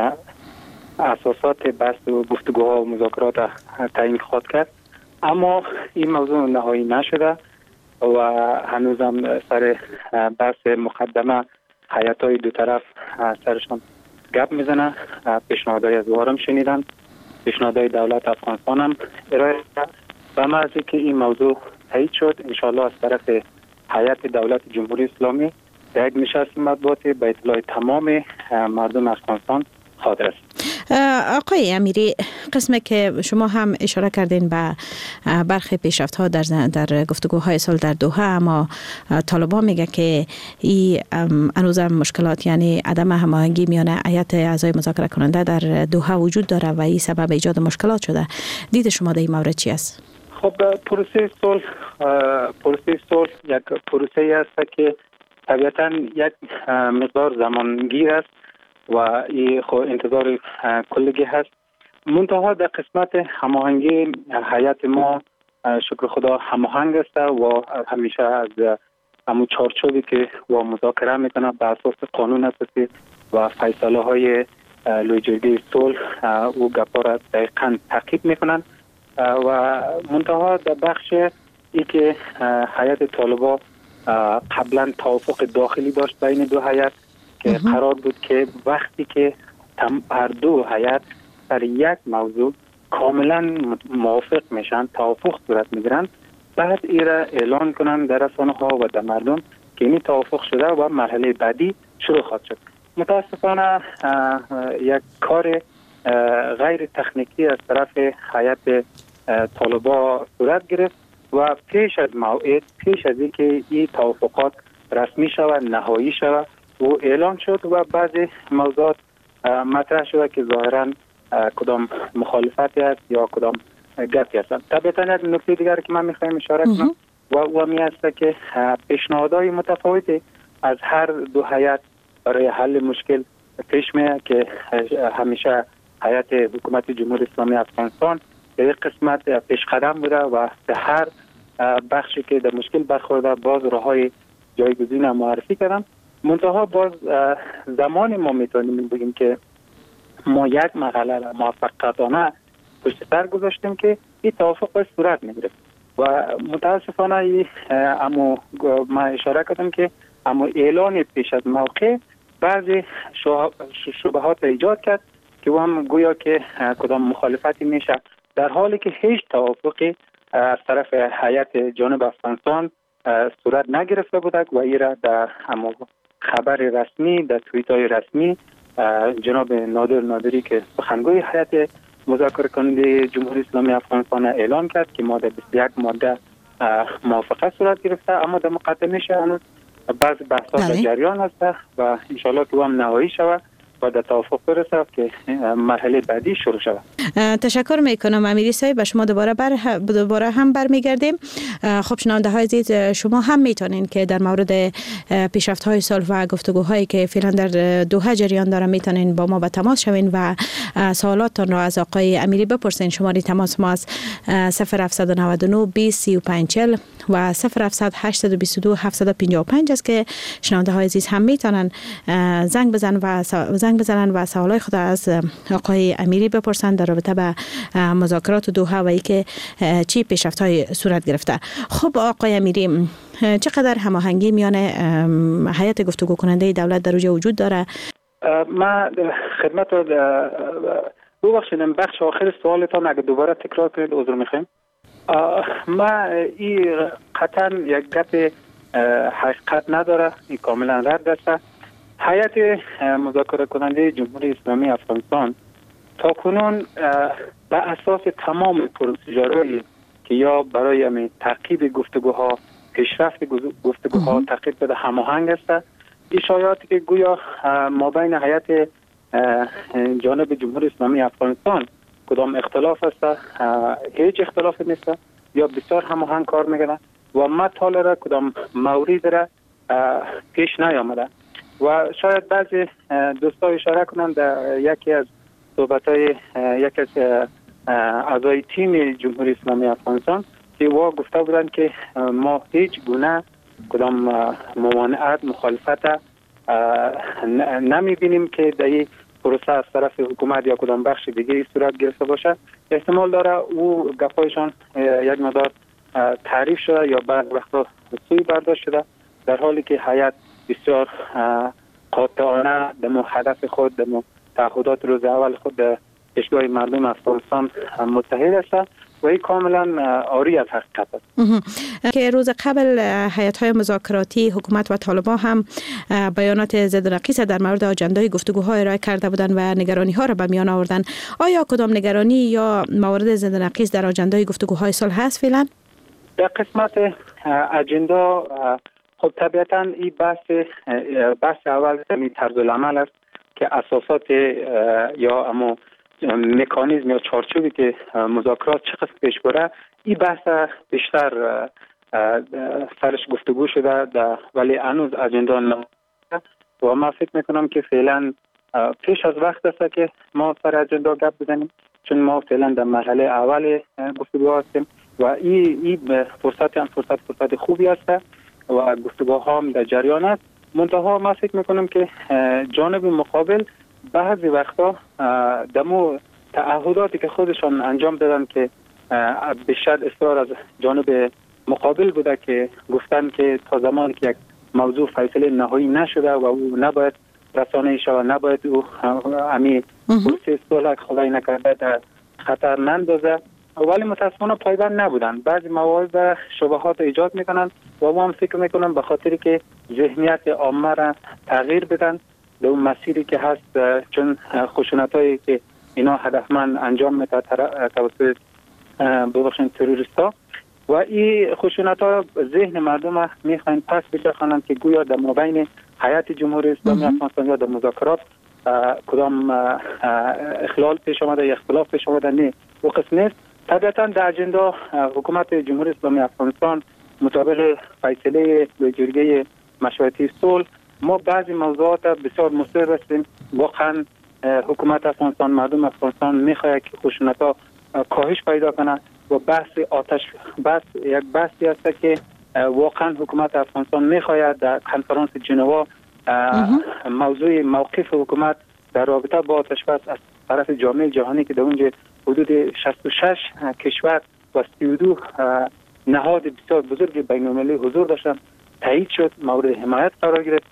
اساسات بحث و گفتگوها و مذاکرات تعیین خواهد کرد، اما این موضوع نهایی نشده و هنوزم سر بحث مقدمه هیئت‌های دو طرف سرشان گپ میزنه. پیشنهادهای از وارم شنیدن، پیشنهادهای دولت افغانستان هم ارائه شد. و مرزی که این موضوع تایید شد، انشاءالله از طرف هیئت دولت جمهوری اسلامی در یک نشست مطبوعاتی به اطلاع تمام مردم افغانستان خواهد رسید. آقای امیری، قسمی که شما هم اشاره کردین به برخی پیشرفت ها در در گفتگوهای صلح در دوحه، اما طالبان میگه که این هنوزم مشکلات، یعنی عدم هماهنگی میان هیئت اعضای مذاکره کننده در دوحه وجود داره و این سبب ایجاد مشکلات شده. دید شما در این مورد چی است؟ خب پروسه صلح پروسه صلح یک پروسه است که طبیعتاً یک مقدار زمانگیر است و این خو انتظار کلگی هست. منتها در قسمت هماهنگی هیئت ما شکر خدا هماهنگ است و همیشه از همون چارچوبی که و مذاکره میکنه بر اساس قانون اساسی و فیصله های لویجرگی صلح او گپا را دقیقاً تعقیب میکنن و منتها در بخش ای که هیئت طالبا قبلا توافق داخلی داشت بین دو هیئت که قرار بود که وقتی که هر دو هیئت در یک موضوع کاملا موافق میشن توافق صورت میگیرن بعد ایره اعلان کنن در رسانه ها و در مردم که این توافق شده و مرحله بعدی شروع خواهد شد. متاسفانه یک کار غیر تکنیکی از طرف هیئت طالبا صورت گرفت و پیش از موعد پیش از اینکه این توافقات رسمی شود نهایی شود و اعلان شد و بعضی موضوعات مطرح شده که ظاهرا کدام مخالفتی است یا کدام گپی هستند. طبعا یک نکته دیگر که من میخوایم اشاره کنم و او می است که پیشنهادهای متفاوتی از هر دو هیئت برای حل مشکل پیش میاد که همیشه هیئت حکومت جمهوری اسلامی افغانستان به یک قسمت پیش قدم بوده و به هر بخشی که در مشکل برخورده باز راههای جایگزین معرفی کردن. منتها باز زمان ما میتونیم بگیم که ما یک مرحله را موفقیتانه پشت سر گذاشتیم که این توافق باید صورت میگیره و متاسفانه اما ما اشاره کردم که اما اعلان پیش از موقع بعضی شبهات ایجاد کرد که هم گویا که کدام مخالفتی میشه در حالی که هیچ توافقی از طرف هیئت جانب افغانستان صورت نگرفته بودند و این را در همون خبر رسمی در توییت های رسمی جناب نادر نادری که سخنگوی هیئت مذاکره کننده جمهوری اسلامی افغانستان اعلان کرد که ماده بیست و یک ماده موافقت صورت گرفته اما در مقدمش هنوز بعض بحثات در جریان است و ان شاءالله که هم نهایی شود و در توافق برسد که مرحله بعدی شروع شود. تشکر میکنم امیری صاحب. به شما دوباره بر دوباره هم برمیگردیم. خب شنونده های عزیز شما هم میتونین که در مورد پیشرفت های صلح و گفتگوهایی که فعلا در دوحه جریان داره میتونین با ما به تماس شوین و سوالاتتان را از آقای امیری بپرسین. شماره تماس ما از صفر هفت نه نه بیست سی و پنج چهل و صفر هفت هشت دو دو هفت پنج پنج است که شنونده های عزیز هم میتونن زنگ بزن و زنگ بزنن و سوالای خود از آقای امیری بپرسن در رابطه به مذاکرات دوحه و اینکه چی پیشرفت‌های صورت گرفته. خب آقای امیری، چقدر هماهنگی میان هیئت گفتگو کننده دولت در اوجه وجود داره؟ ما خدمت دو بخشیدم بخش آخر سوالتان اگه دوباره تکرار کنید عذر میخوایم. ما این قطعا یک گپ حقیقت نداره، این کاملا رد است. هیئت مذاکره کننده جمهوری اسلامی افغانستان تا کنون به اساس تمام پروسیجرهایی که یا برای تعقیب گفتگوها پیشرفت گفتگوها تعقیب بده هماهنگ است. این شایعاتی که گویا ما بین هیئت جانب جمهوری اسلامی افغانستان کدام اختلاف است، هیچ اختلافی نیست یا بسیار هماهنگ کار میکنه و ما تالره کدام مورد را پیش نیامده و شاید بعضی دوستا اشاره کنند در یکی از صحبت‌های یکی از اعضای تیم جمهوری اسلامی افغانستان که وا گفته بودند که ما هیچ گونه کدام ممانعت مخالفت نمی‌بینیم که در این پروسه از طرف حکومت یا کدام بخش دیگه صورت گرفته باشه. احتمال داره او گپایشان یک مقدار تعریف شده یا بعد وقتا سوی برداشت شده در حالی که هیئت بسیار قاطعانه در هدف خود در تعهدات روز اول خود در پیشگاه مردم افغانستان متحد است و این کاملا عاری از حقیقت است. که روز قبل هیئت‌های مذاکراتی حکومت و طالبان هم بیانات ضد نقیص در مورد آجندای گفتگوهای ارائه کرده بودند و نگرانی‌ها را به میان آوردند. آیا کدام نگرانی یا موارد ضد نقیص در آجندای گفتگوهای صلح هست فعلا؟ در قسمت اجندا خب طبیعتاً این بحث بحث اول این طرز العمل است که اساسات یا اما مکانیزم یا چارچوبی که مذاکرات چقدر پیش بره این بحث بیشتر سرش گفتگو شده ولی هنوز اجندا نمونده و من فکر میکنم که فعلا پیش از وقت است که ما سر اجندا گپ بزنیم، چون ما فعلا در مرحله اول گفتگو هستیم و این این فرصت هم فرصت فرصت خوبی است و گفتگوها هم در جریان است. منتها ما فکر میکنم که جانب مقابل بعضی وقتا دمو تعهداتی که خودشان انجام دادن که بیشتر اصرار از جانب مقابل بوده که گفتن که تا زمانی که یک موضوع فیصله نهایی نشده و او نباید رسانه شود، نباید او امی پروسه صلح خدای نکرده در خطر نندازه، ولی متاسفانه پایبند نبودن. بعضی موارد شبهات ایجاد میکنن و ما هم فکر میکنم به خاطری که ذهنیت عامه را تغییر بدن در اون مسیری که هست، چون خشونتایی که اینا هدفمند انجام میده توسط ببخشید تروریستا و این خشونت ها ذهن مردم میخواین پس بچرخانند که گویا در مابین هیئت جمهوری اسلامی افغانستان یا در مذاکرات کدام اخلال پیش آمده یا اختلاف پیش آمده. نه، او قسم نیست. طبیعتا در اجندا حکومت جمهوری اسلامی افغانستان مطابق فیصله جرگه مشورتی صلح ما بعضی موضوعات بسیار مصر هستیم. واقعا حکومت افغانستان، مردم افغانستان میخواهد که خشونت ها کاهش پیدا کنه و بحث آتش بحث یک بحثی است که واقعا حکومت افغانستان میخواهد در کنفرانس ژنوا موضوع موقف حکومت در رابطه با آتش بس از طرف جامعه جهانی که در اونجا حدود شصت و شش کشور و سی و دو نهاد بسیار بزرگ بین المللی حضور داشتند تایید شد، مورد حمایت قرار گرفت.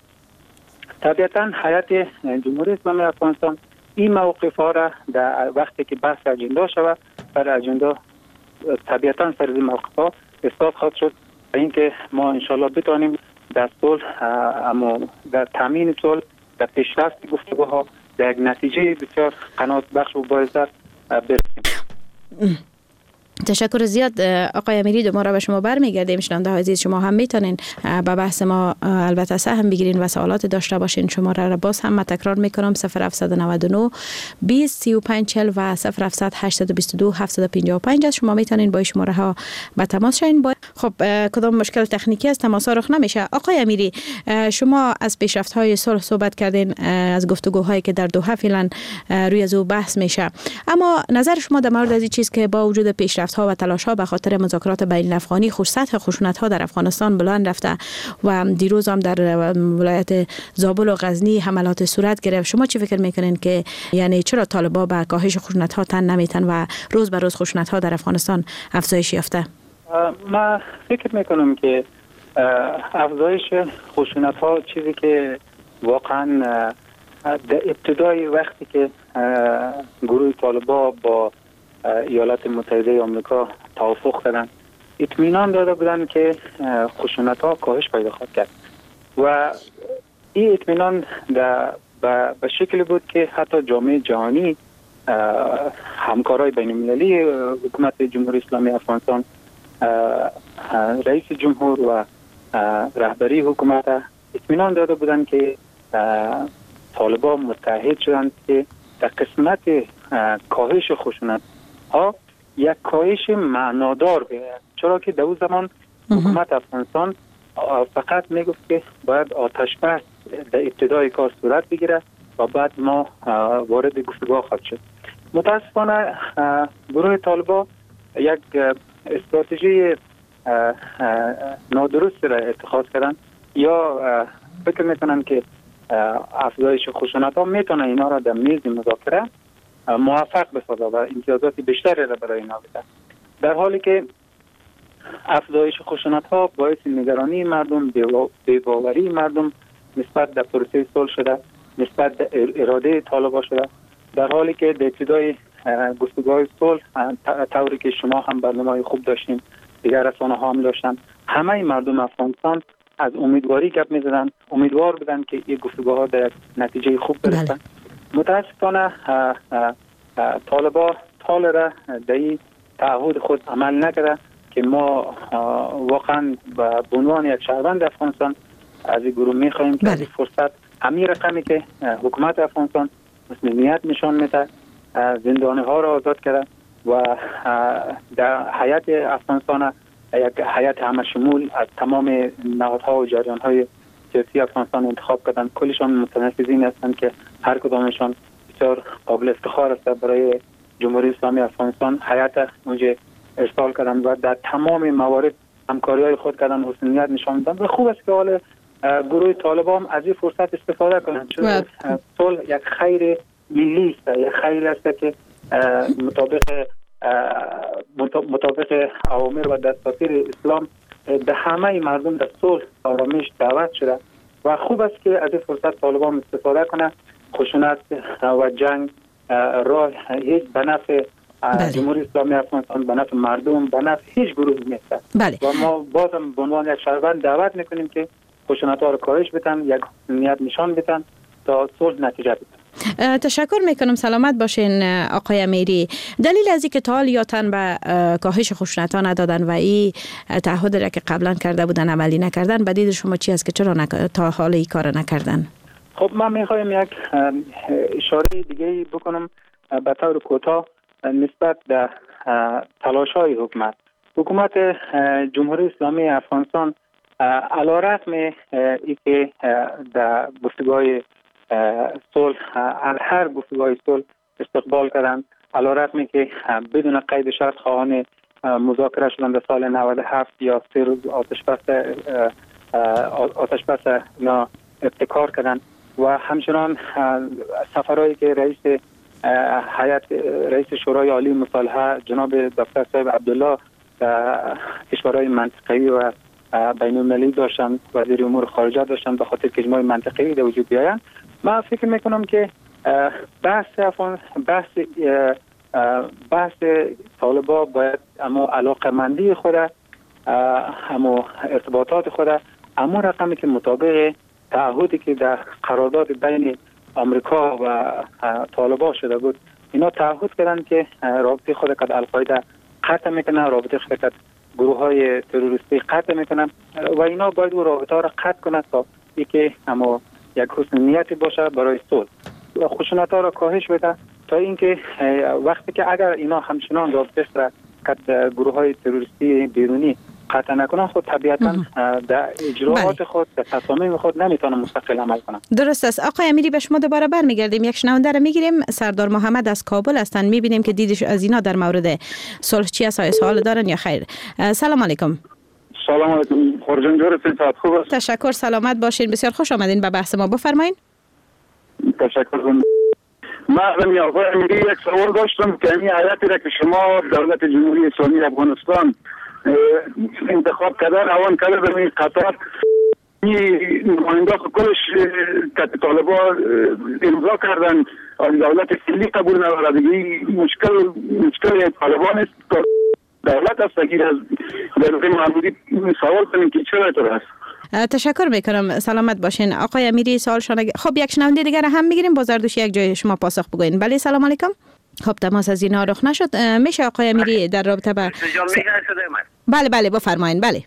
طبیعتا هیئت جمهوری اسلامی افغانستان این موقف ها را در وقتی که بحث اجندا شود بر اجندا طبیعتا سر این موقف ها اثبات خواهد شد و اینکه ما انشالله بتوانیم در صلح اما در تامین صلح در پیشرفت گفتگوها در یک نتیجه بسیار قناعت بخش و باعث برسیم. تشکر زیاد آقای امیری. دوباره به شما برمیگردیم. شنونده های عزیز شما هم میتونین به بحث ما البته سهم بگیرین و سوالات داشته باشین. شماره را باز هم من تکرار میکنم صفر هفت نه نه بیست سی و پنج چهل و صفر هفت هشت دو دو هفت پنج پنج شما میتونین با شماره ها به تماس شین. با خب کدام مشکل تکنیکی است تماس رخ نمیشه. آقای امیری، شما از پیشرفت های صلح صحبت کردین، از گفتگوهایی که در دوحه فعلا روی از او بحث میشه، اما نظر شما در مورد از این چیز که با وجود پیشرفت ها و تلاش ها به خاطر مذاکرات بین الافغانی خوش سطح خشونت ها در افغانستان بلند رفته و دیروز هم در ولایت زابل و غزنی حملات صورت گرفت، شما چی فکر میکنین که یعنی چرا طالبان به کاهش خشونت ها تن نمیتن و روز به روز خشونت ها در افغانستان افزایش یافته؟ من فکر میکنم که افزایش خشونت ها چیزی که واقعا در ابتدای وقتی که گروه طالبان با ایالات متحده آمریکا توافق کردن اطمینان داده بودن که خشونت ها کاهش پیدا خواهد کرد و این اطمینان به شکلی بود که حتی جامعه جهانی، همکارای بین المللی حکومت جمهوری اسلامی افغانستان، رئیس جمهور و رهبری حکومت اطمینان داده بودن که طالبان متحد شدند که در قسمت کاهش خشونت ها یک کاهش معنادار بیاید، چرا که در اون زمان حکومت افغانستان فقط میگفت که باید آتش بس در ابتدای کار صورت بگیره و بعد ما وارد گفتگو خواهد شد. متاسفانه گروه طالبان یک استراتژی نادرست را اتخاذ کردن، یا فکر میکنن که افزایش خشونت ها میتونه اینا را در میز مذاکره موفق بسازه و امتیازات بیشتری را برای اینا بده، در حالی که افزایش خشونت ها باعث نگرانی مردم، بی‌باوری مردم نسبت در پروسه صلح شده، نسبت در اراده طالبان شده، در حالی که در ابتدای گفتگوهای صلح طوری که شما هم برنامه خوب داشتین، دیگر رسانه ها هم داشتن، همه مردم افغانستان از امیدواری گپ می‌زدن، امیدوار بودن که این گفتگوها در نتیجه خوب برسن. متاسفانه طالبان طال را در این تعهد خود عمل نکرده که ما واقعا به عنوان یک شهروند افغانستان از این گروه می‌خواهیم که این فرصت همین رقمی که حکومت افغانستان مسئولیت نشان میده، زندانی ها را آزاد کرده و در هیئت افغانستان یک هیئت همه شمول از تمام نهادها و جریان های سیاسی افغانستان انتخاب کردن کلشان متنفذین هستند که هر کدامشان بسیار قابل افتخار است برای جمهوری اسلامی افغانستان. هیئت اونجا ارسال کردن و در تمام موارد همکاری های خود کردن، حسنیت نشان دادن و خوب است که حال گروه طالبان از این فرصت استفاده کنند، چون صلح یک خیر ملی است، یک خیر است که مطابق مطابق اوامر و دستور اسلام به همه مردم در صلح آرامش دعوت شده و خوب است که از این فرصت طالبان استفاده کنند. خشونت و جنگ راه هیچ به نفع جمهوری اسلامی افغانستان، به نفع مردم، به نفع هیچ گروه نیست. بله. و ما بازم به عنوان یک شهروند دعوت میکنیم که خشونت ها رو کاهش بدن، یک نیت نشان بدن تا صلح نتیجه بده. تشکر میکنم. سلامت باشین آقای امیری. دلیل از اینکه تا حال یاتن به کاهش خشونت ها ندادن و این تعهد را که قبلا کرده بودن عملی نکردن، بدید شما چی است که چرا نک... تا حال این کار نکردن؟ خب من میخوایم یک اشاره دیگه بکنم به طور کوتاه نسبت به تلاش های حکومت. حکومت جمهوری اسلامی افغانستان علیرغم اینکه در گفتگوهای صلح هر گفتگوهای صلح استقبال کردند، علیرغم که بدون قید شرط خواهان مذاکره شدن در سال نود و هفت یا سه روز آتش بس آتش بس اینا ابتکار کردند و همچنان سفرهایی که رئیس هیئت رئیس شورای عالی مصالحه جناب دکتر صاحب عبدالله در کشورهای منطقه‌ای و بین المللی داشتن، وزیر امور خارجه داشتن به خاطر که اجماع منطقه‌ای در وجود بیاین. من فکر میکنم که بحث افغان بحث بحث طالبان باید اما علاقمندی خود، اما ارتباطات خود، اما رقمی که مطابق تعهدی که در قرارداد بین آمریکا و طالبان شده بود، اینا تعهد کردن که رابطه خود که القاعده قطع میکنن، رابطه خود که گروه های تروریستی قطع میکنن و اینا باید اون رابطه ها را قطع کنند تا اینکه اما یک حسن نیتی باشه برای صلح و خشونت ها را کاهش بده، تا اینکه وقتی که اگر اینا همچنان رابطه را که گروه های تروریستی بیرونی قطع نکنن، خود طبیعتا در اجراعات خود در تصامیم خود نمیتونن مستقل عمل کنن. درست است. آقای امیری به شما دوباره برمیگردیم. یک شنونده را میگیریم. سردار محمد از کابل هستند. میبینیم که دیدش از اینا در مورد صلح چی است؟ سوال دارن یا خیر؟ سلام علیکم. سلام علیکم. خورجان جورتون صحت خوب است؟ تشکر، سلامت باشین. بسیار خوش آمدین به بحث ما. بفرمایید. تشکر. من آقای امیری یک سوال داشتم که این حالتی را که شما دولت جمهوری اسلامی افغانستان انتخاب کردن اوان کرده در این قطار این نماینده کلش که طالبان امضا کردن دولت فعلی قبول نداره دیگه. مشکل مشکل طالبان است، دولت است که از دولت محمودی سوال کنیم که چرا اینطور است. تشکر میکنم. سلامت باشین. آقای امیری سوالشان خب یک شنونده دیگر هم میگیریم. بازردوشی یک جای شما پاسخ بگوین. بله سلام علیکم. خب تماس از اینا رخ نشد. میشه آقای امیری در رابطه با س... بله بله بفرمایید. بله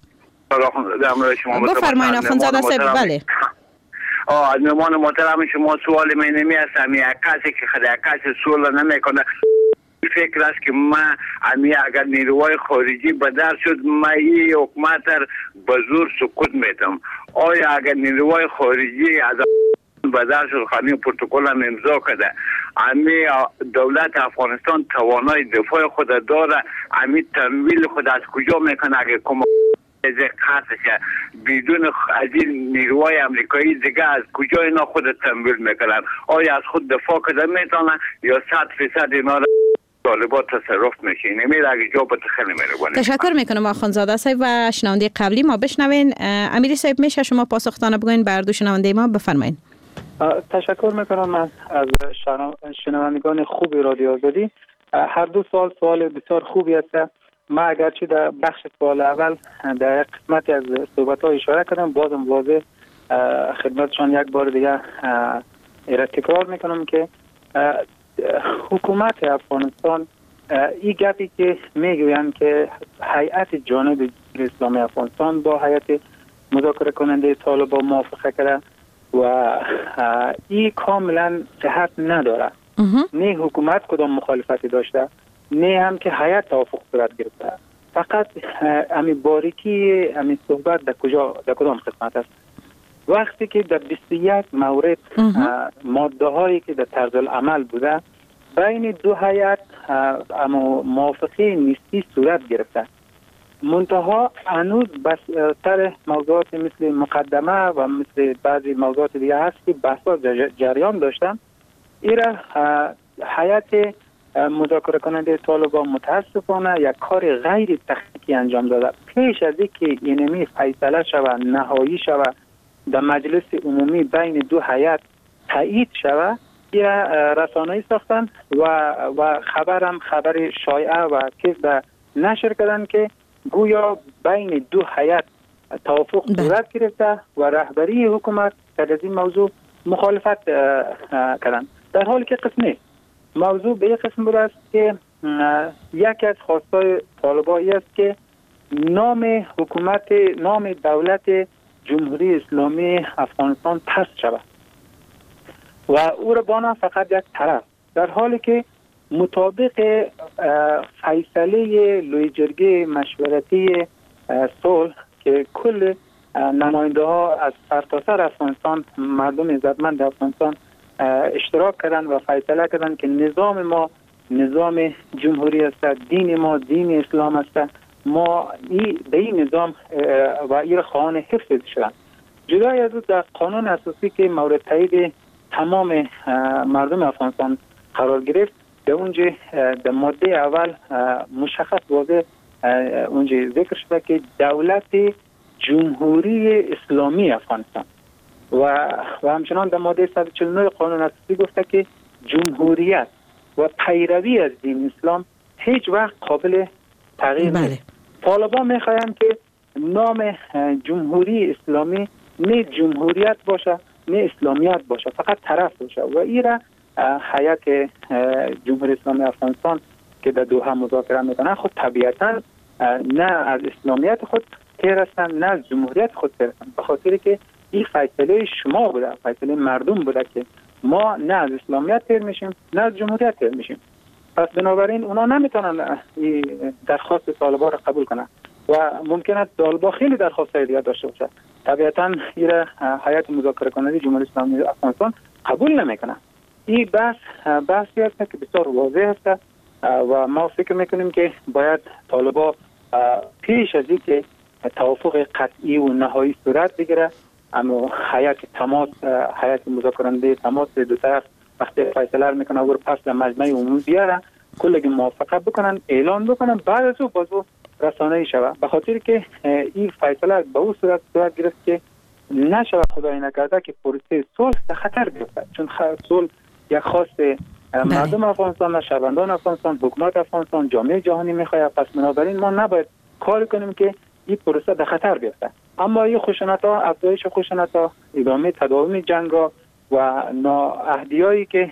بفرمایید آخوندزاده صاحب. بله آه از مهمان محترم شما سوال من نمی هستم. یک کسی که خدا کسی صلح نمیکنه فکر است که ما امی اگر نیروهای خارجی بدر شد ما این حکومت به زور سقوط میتم. آیا اگر نیروهای خارجی از بدر شد خانه پروتکل هم امضا کرده، امی دولت افغانستان توانای دفاع خود داره، امی تمویل خود از کجا میکنه؟ اگر کم از قطعه بدون از این نیروهای امریکایی دیگه از کجا اینا خود تمویل میکنن؟ آیا از خود دفاع کرده میتونن یا صد فیصد اینا طالبان تصرف میشه؟ نمیره اگه جا به خیلی میره. تشکر میکنم آخوندزاده صاحب. و شنونده قبلی ما بشنوین. امیری صاحب میشه شما پاسختانه بگوین بر دو شنونده ما؟ بفرمایید. تشکر میکنم من از شنوندگان خوب رادیو آزادی. هر دو سوال سوال بسیار خوبی است. ما اگرچه در بخش سوال اول در قسمتی از صحبت ها اشاره کردم، بازم واضح خدمتشان یک بار دیگه ایره تکرار میکنم که حکومت افغانستان این گپی که میگویند که هیئت جانب اسلامی افغانستان با هیئت مذاکره کننده طالبان موافقه کرده و این کاملا صحت نداره. نه حکومت کدام مخالفتی داشته، نه هم که هیئت توافق صورت گرفته. فقط امی باریکی امی صحبت در کجا در کدام قسمت است؟ وقتی که در بیست و یک مورد ماده هایی که در طرز العمل بوده بین دو هیئت اما موافقه نیستی صورت گرفته، منتها هنوز بس تر موضوعات مثل مقدمه و مثل بعضی موضوعات دیگه هست که بحثا جریان داشتن. ایره هیئت مذاکره کننده طالبان متاسفانه یک کار غیر تکنیکی انجام داده. پیش از اینکه اینمی فیصله شود، نهایی شود، در مجلس عمومی بین دو هیئت تایید شود، ایره رسانه‌ای ساختن و و خبرم خبر شایعه و کذب نشر کردن که گویا بین دو هیئت توافق صورت گرفته و رهبری حکومت در این موضوع مخالفت کردن، در حالی که قسم نیست. موضوع به یک قسم بوده است که یکی از خواستای طالبان است که نام حکومت، نام دولت جمهوری اسلامی افغانستان پست شود و او را بانه فقط یک طرف، در حالی که مطابق فیصله لوی جرگه مشورتی صلح که کل نماینده ها از سرتاسر افغانستان، مردم عزتمند افغانستان اشتراک کردن و فیصله کردن که نظام ما نظام جمهوری است، دین ما دین اسلام است، ما ای به این نظام و این خواهان حفظ شدن. جدای از در قانون اساسی که مورد تایید تمام مردم افغانستان قرار گرفت، در اونجا در ماده اول مشخص واضح اونجا ذکر شده که دولت جمهوری اسلامی افغانستان و و همچنان در ماده صد و چهل و نه قانون اساسی گفته که جمهوریت و پیروی از دین اسلام هیچ وقت قابل تغییر بله. نیست. طالبان میخواهند که نام جمهوری اسلامی نه جمهوریت باشه نه اسلامیت باشه، فقط طرف باشه و ایره هیئت جمهوری اسلامی افغانستان که در دوحه مذاکره میکنن خود طبیعتا نه از اسلامیت خود تیر هستند نه از جمهوریت خود تیر هستند، به خاطر که این فیصله شما بوده، فیصله مردم بوده که ما نه از اسلامیت تیر میشیم نه از جمهوریت تیر میشیم. پس بنابراین اونا نمیتونن درخواست طالبان را قبول کنن و ممکنه طالبان خیلی درخواستای دیگه داشته باشه. طبیعتا ایره هیئت مذاکره کننده جمهوری اسلامی افغانستان قبول نمیکنه. این بحث بحثی است که بسیار واضح است و ما فکر میکنیم که باید طالبان پیش از اینکه توافق قطعی و نهایی صورت بگیره، اما هیئت تماس هیئت مذاکره کننده تماس دو طرف وقتی فیصله میکنه و پس در مجمع عمومی بیاره کلگی موافقت بکنن، اعلان بکنن، بعد از او بازو رسانه‌ای شود، به خاطر که این فیصله به او صورت صورت گرفت که نشود خدای نکرده که پروسه صلح در خطر بیفته، چون صلح یک خواست مردم افغانستان، شهروندان افغانستان، حکومت افغانستان، جامعه جهانی میخواد. پس بنابراین ما نباید کار کنیم که این پروسه در خطر بیفته. اما این خشونت ها، افزایش خشونت ها، ادامه تداوم جنگ ها و نااهلیایی که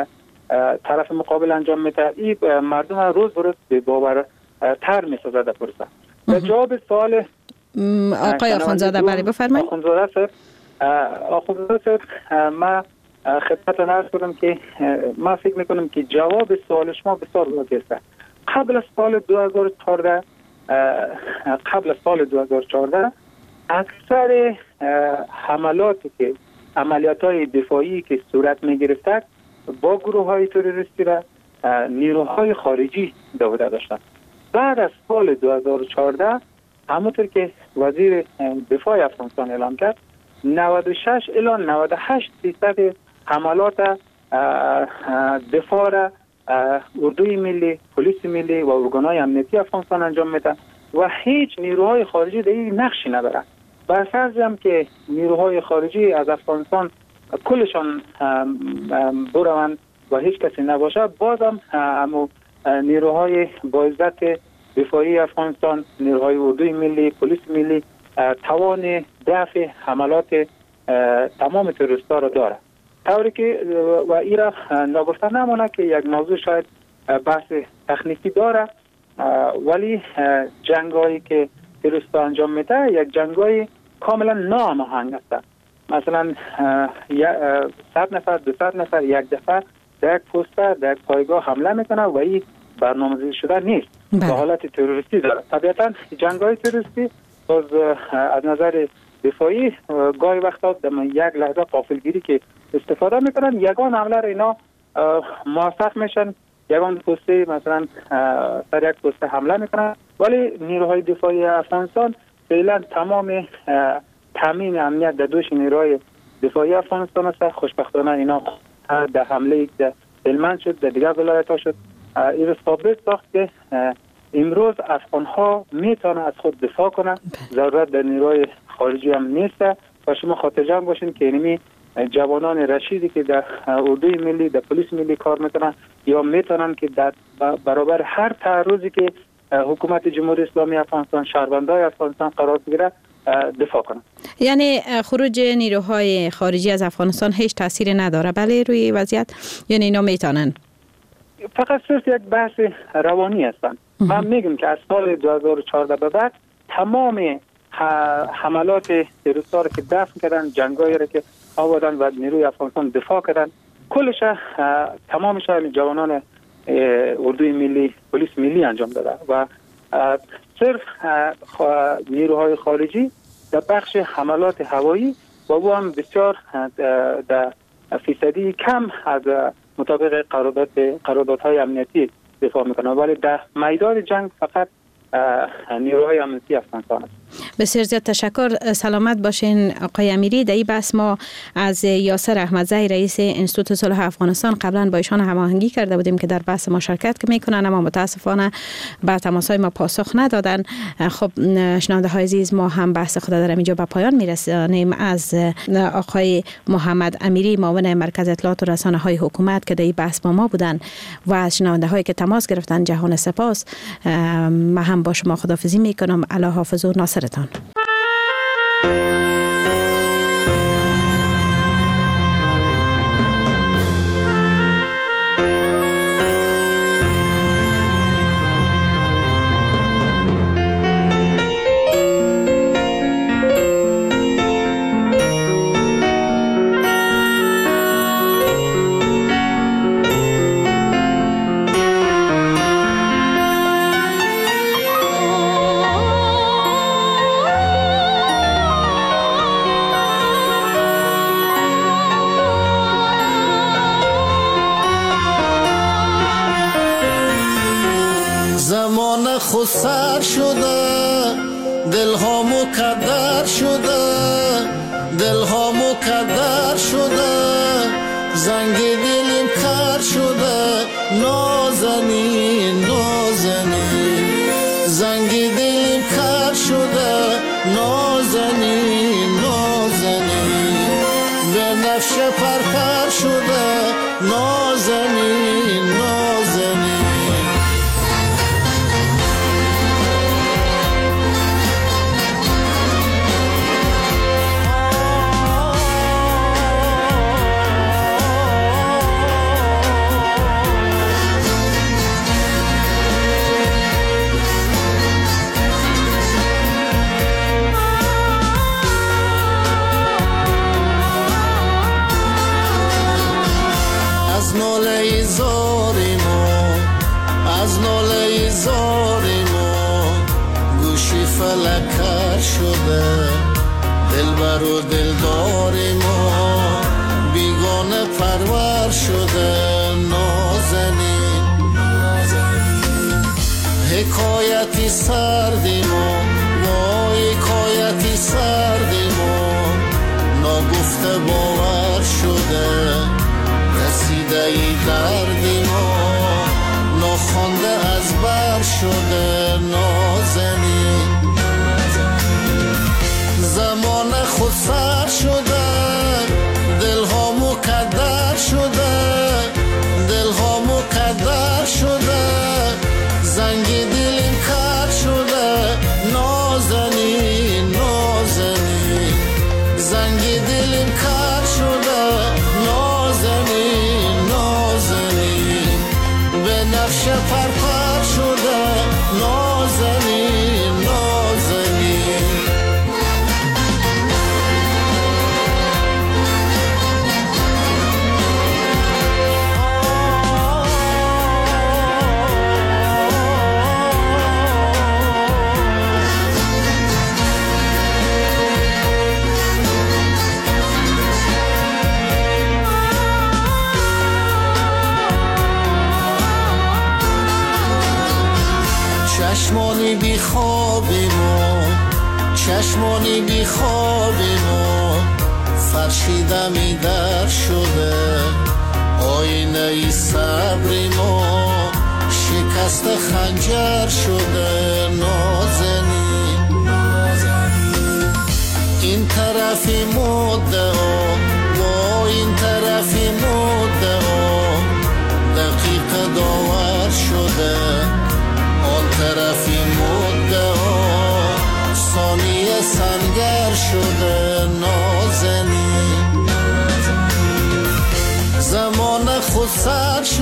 طرف مقابل انجام میده، این مردم روز به روز به باور تر میسازه در پروسه. در جواب سوال آقای آخوندزاده بله بفرمایید. آخوندزاده صاحب آخوندزاده صاحب ما خدمتتون عرض کنم که ما فکر میکنم که جواب سوال شما بسیار واضح است. قبل از سال دو هزار و چهارده قبل از سال دو هزار و چهارده اکثر حملاتی که عملیات های دفاعی که صورت می گرفته با گروه های تروریستی و نیروهای خارجی داوده داشتند. بعد از سال دو هزار و چهارده همونطور که وزیر دفاع افغانستان اعلام کرد، نود و شش الی نود و هشت درصد حملات دفاع را اردوی ملی، پلیس ملی و ارگانهای امنیتی افغانستان انجام میده و هیچ نیروهای خارجی در این نقشی نداره. بر فرض هم که نیروهای خارجی از افغانستان کلشان بروند و هیچ کسی نباشه، بازم هم نیروهای با عزت دفاعی افغانستان، نیروهای اردوی ملی، پلیس ملی توان دفع حملات تمام تروریست‌ها را داره. طوری که و این را نگفته نمونه که یک موضوع شاید بحث تکنیکی داره، ولی جنگایی که تروریست‌ها انجام میده یک جنگای کاملا ناهماهنگ است. مثلا صد نفر، دوصد نفر یک دفعه در یک پوسته در یک پایگاه حمله میکنه و این برنامه‌ریزی شده نیست، به حالت تروریستی داره. طبیعتا جنگ‌های تروریستی باز از نظر دفاعی گاهی وقتا در یک لحظه غافلگیری که استفاده میکنن، یگان حمله را اینا موفق میشن، یگان پسته مثلا سر یک پسته حمله میکنن. ولی نیروهای دفاعی افغانستان فعلا تمام تامین امنیت در دوش نیروهای دفاعی افغانستان است. خوشبختانه اینا در حمله در هلمند شد، در دیگر ولایت ها شد، این ثابت ساخت که امروز افغان ها میتونن از خود دفاع کنن، ضرورت در نیروهای خارجی هم نیست. و شما خاطرجمع باشین که اینمی جوانان رشیدی که در اردوی ملی، در پلیس ملی کار میکنن یا میتونن که در برابر هر تعرضی که حکومت جمهوری اسلامی افغانستان، شهروندان افغانستان قرار بگیره دفاع کنن. یعنی خروج نیروهای خارجی از افغانستان هیچ تاثیر نداره بله روی وضعیت؟ یعنی اینا میتونن فقط صرف یک بحث روانی هستن. من میگم که از سال دو هزار و چهارده به بعد تمام حملات تروریست‌ها را که دفن کردن، جنگایی را که آوردن و نیروی افغانستان دفاع کردن، کلش تمامش جوانان اردوی ملی، پلیس ملی انجام داده و صرف نیروهای خارجی در بخش حملات هوایی و او هم بسیار در فیصدی کم از مطابق قرارداد قراردادهای امنیتی دفاع میکنه، ولی در میدان جنگ فقط نیروهای امنیتی افغانستان است. بسیار زیاد تشکر. سلامت باشین آقای امیری. در این بحث ما از یاسر احمدزی رئیس انستیتوت صلح افغانستان قبلا با ایشان هماهنگی کرده بودیم که در بحث ما شرکت میکنن، اما متاسفانه بر تماس‌های ما پاسخ ندادن. خب شنونده های عزیز، ما هم بحث خود در اینجا به پایان میرسانیم. از آقای محمد امیری معاون مرکز اطلاعات و رسانه‌های حکومت که در این بحث با ما بودن و از شنونده هایی که تماس گرفتن جهان سپاس. ما هم با شما خداحافظی میکنم. الله حافظ و ناصرتان. خود سر شده، دل ها مکدر شده، دل ها مکدر شده، زنگ دلم کر شده، نازنین نازنین، زنگ دلم کر شده، نازنین نازنین، به نفش پرپر شده، نازنین نازنین. از ناله زاری ما، از ناله زاری ما، گوشی فلکر شده، دلبر و دلداری ما، بیگانه پرور شده، نازنین حکایتی سردی ما، وای حکایتی سردی ما، ناگفته باور شده، رسیده ای دردی ما، ناخوانده از بر شده، نازنین زمان خود سر شده، دل ها مکدر شده، دل ها مکدر شده، زنگ دلم کر شده، نازنین نازنین، زنگ دلم کر شده، نازنین نازنین، به نفش پرپر شده، نازنین نازنین. چشمانی بی خوابی ما چشمانی بی خوابی ما فرشیده می در شده آینه ای صبری ما شکست خنجر شده نازنین این طرفی مدعا با این طرفی مدعا دقیق داور شده آن طرفی مدعا ثانیه سنگر شده نازنین زمان خود سر شده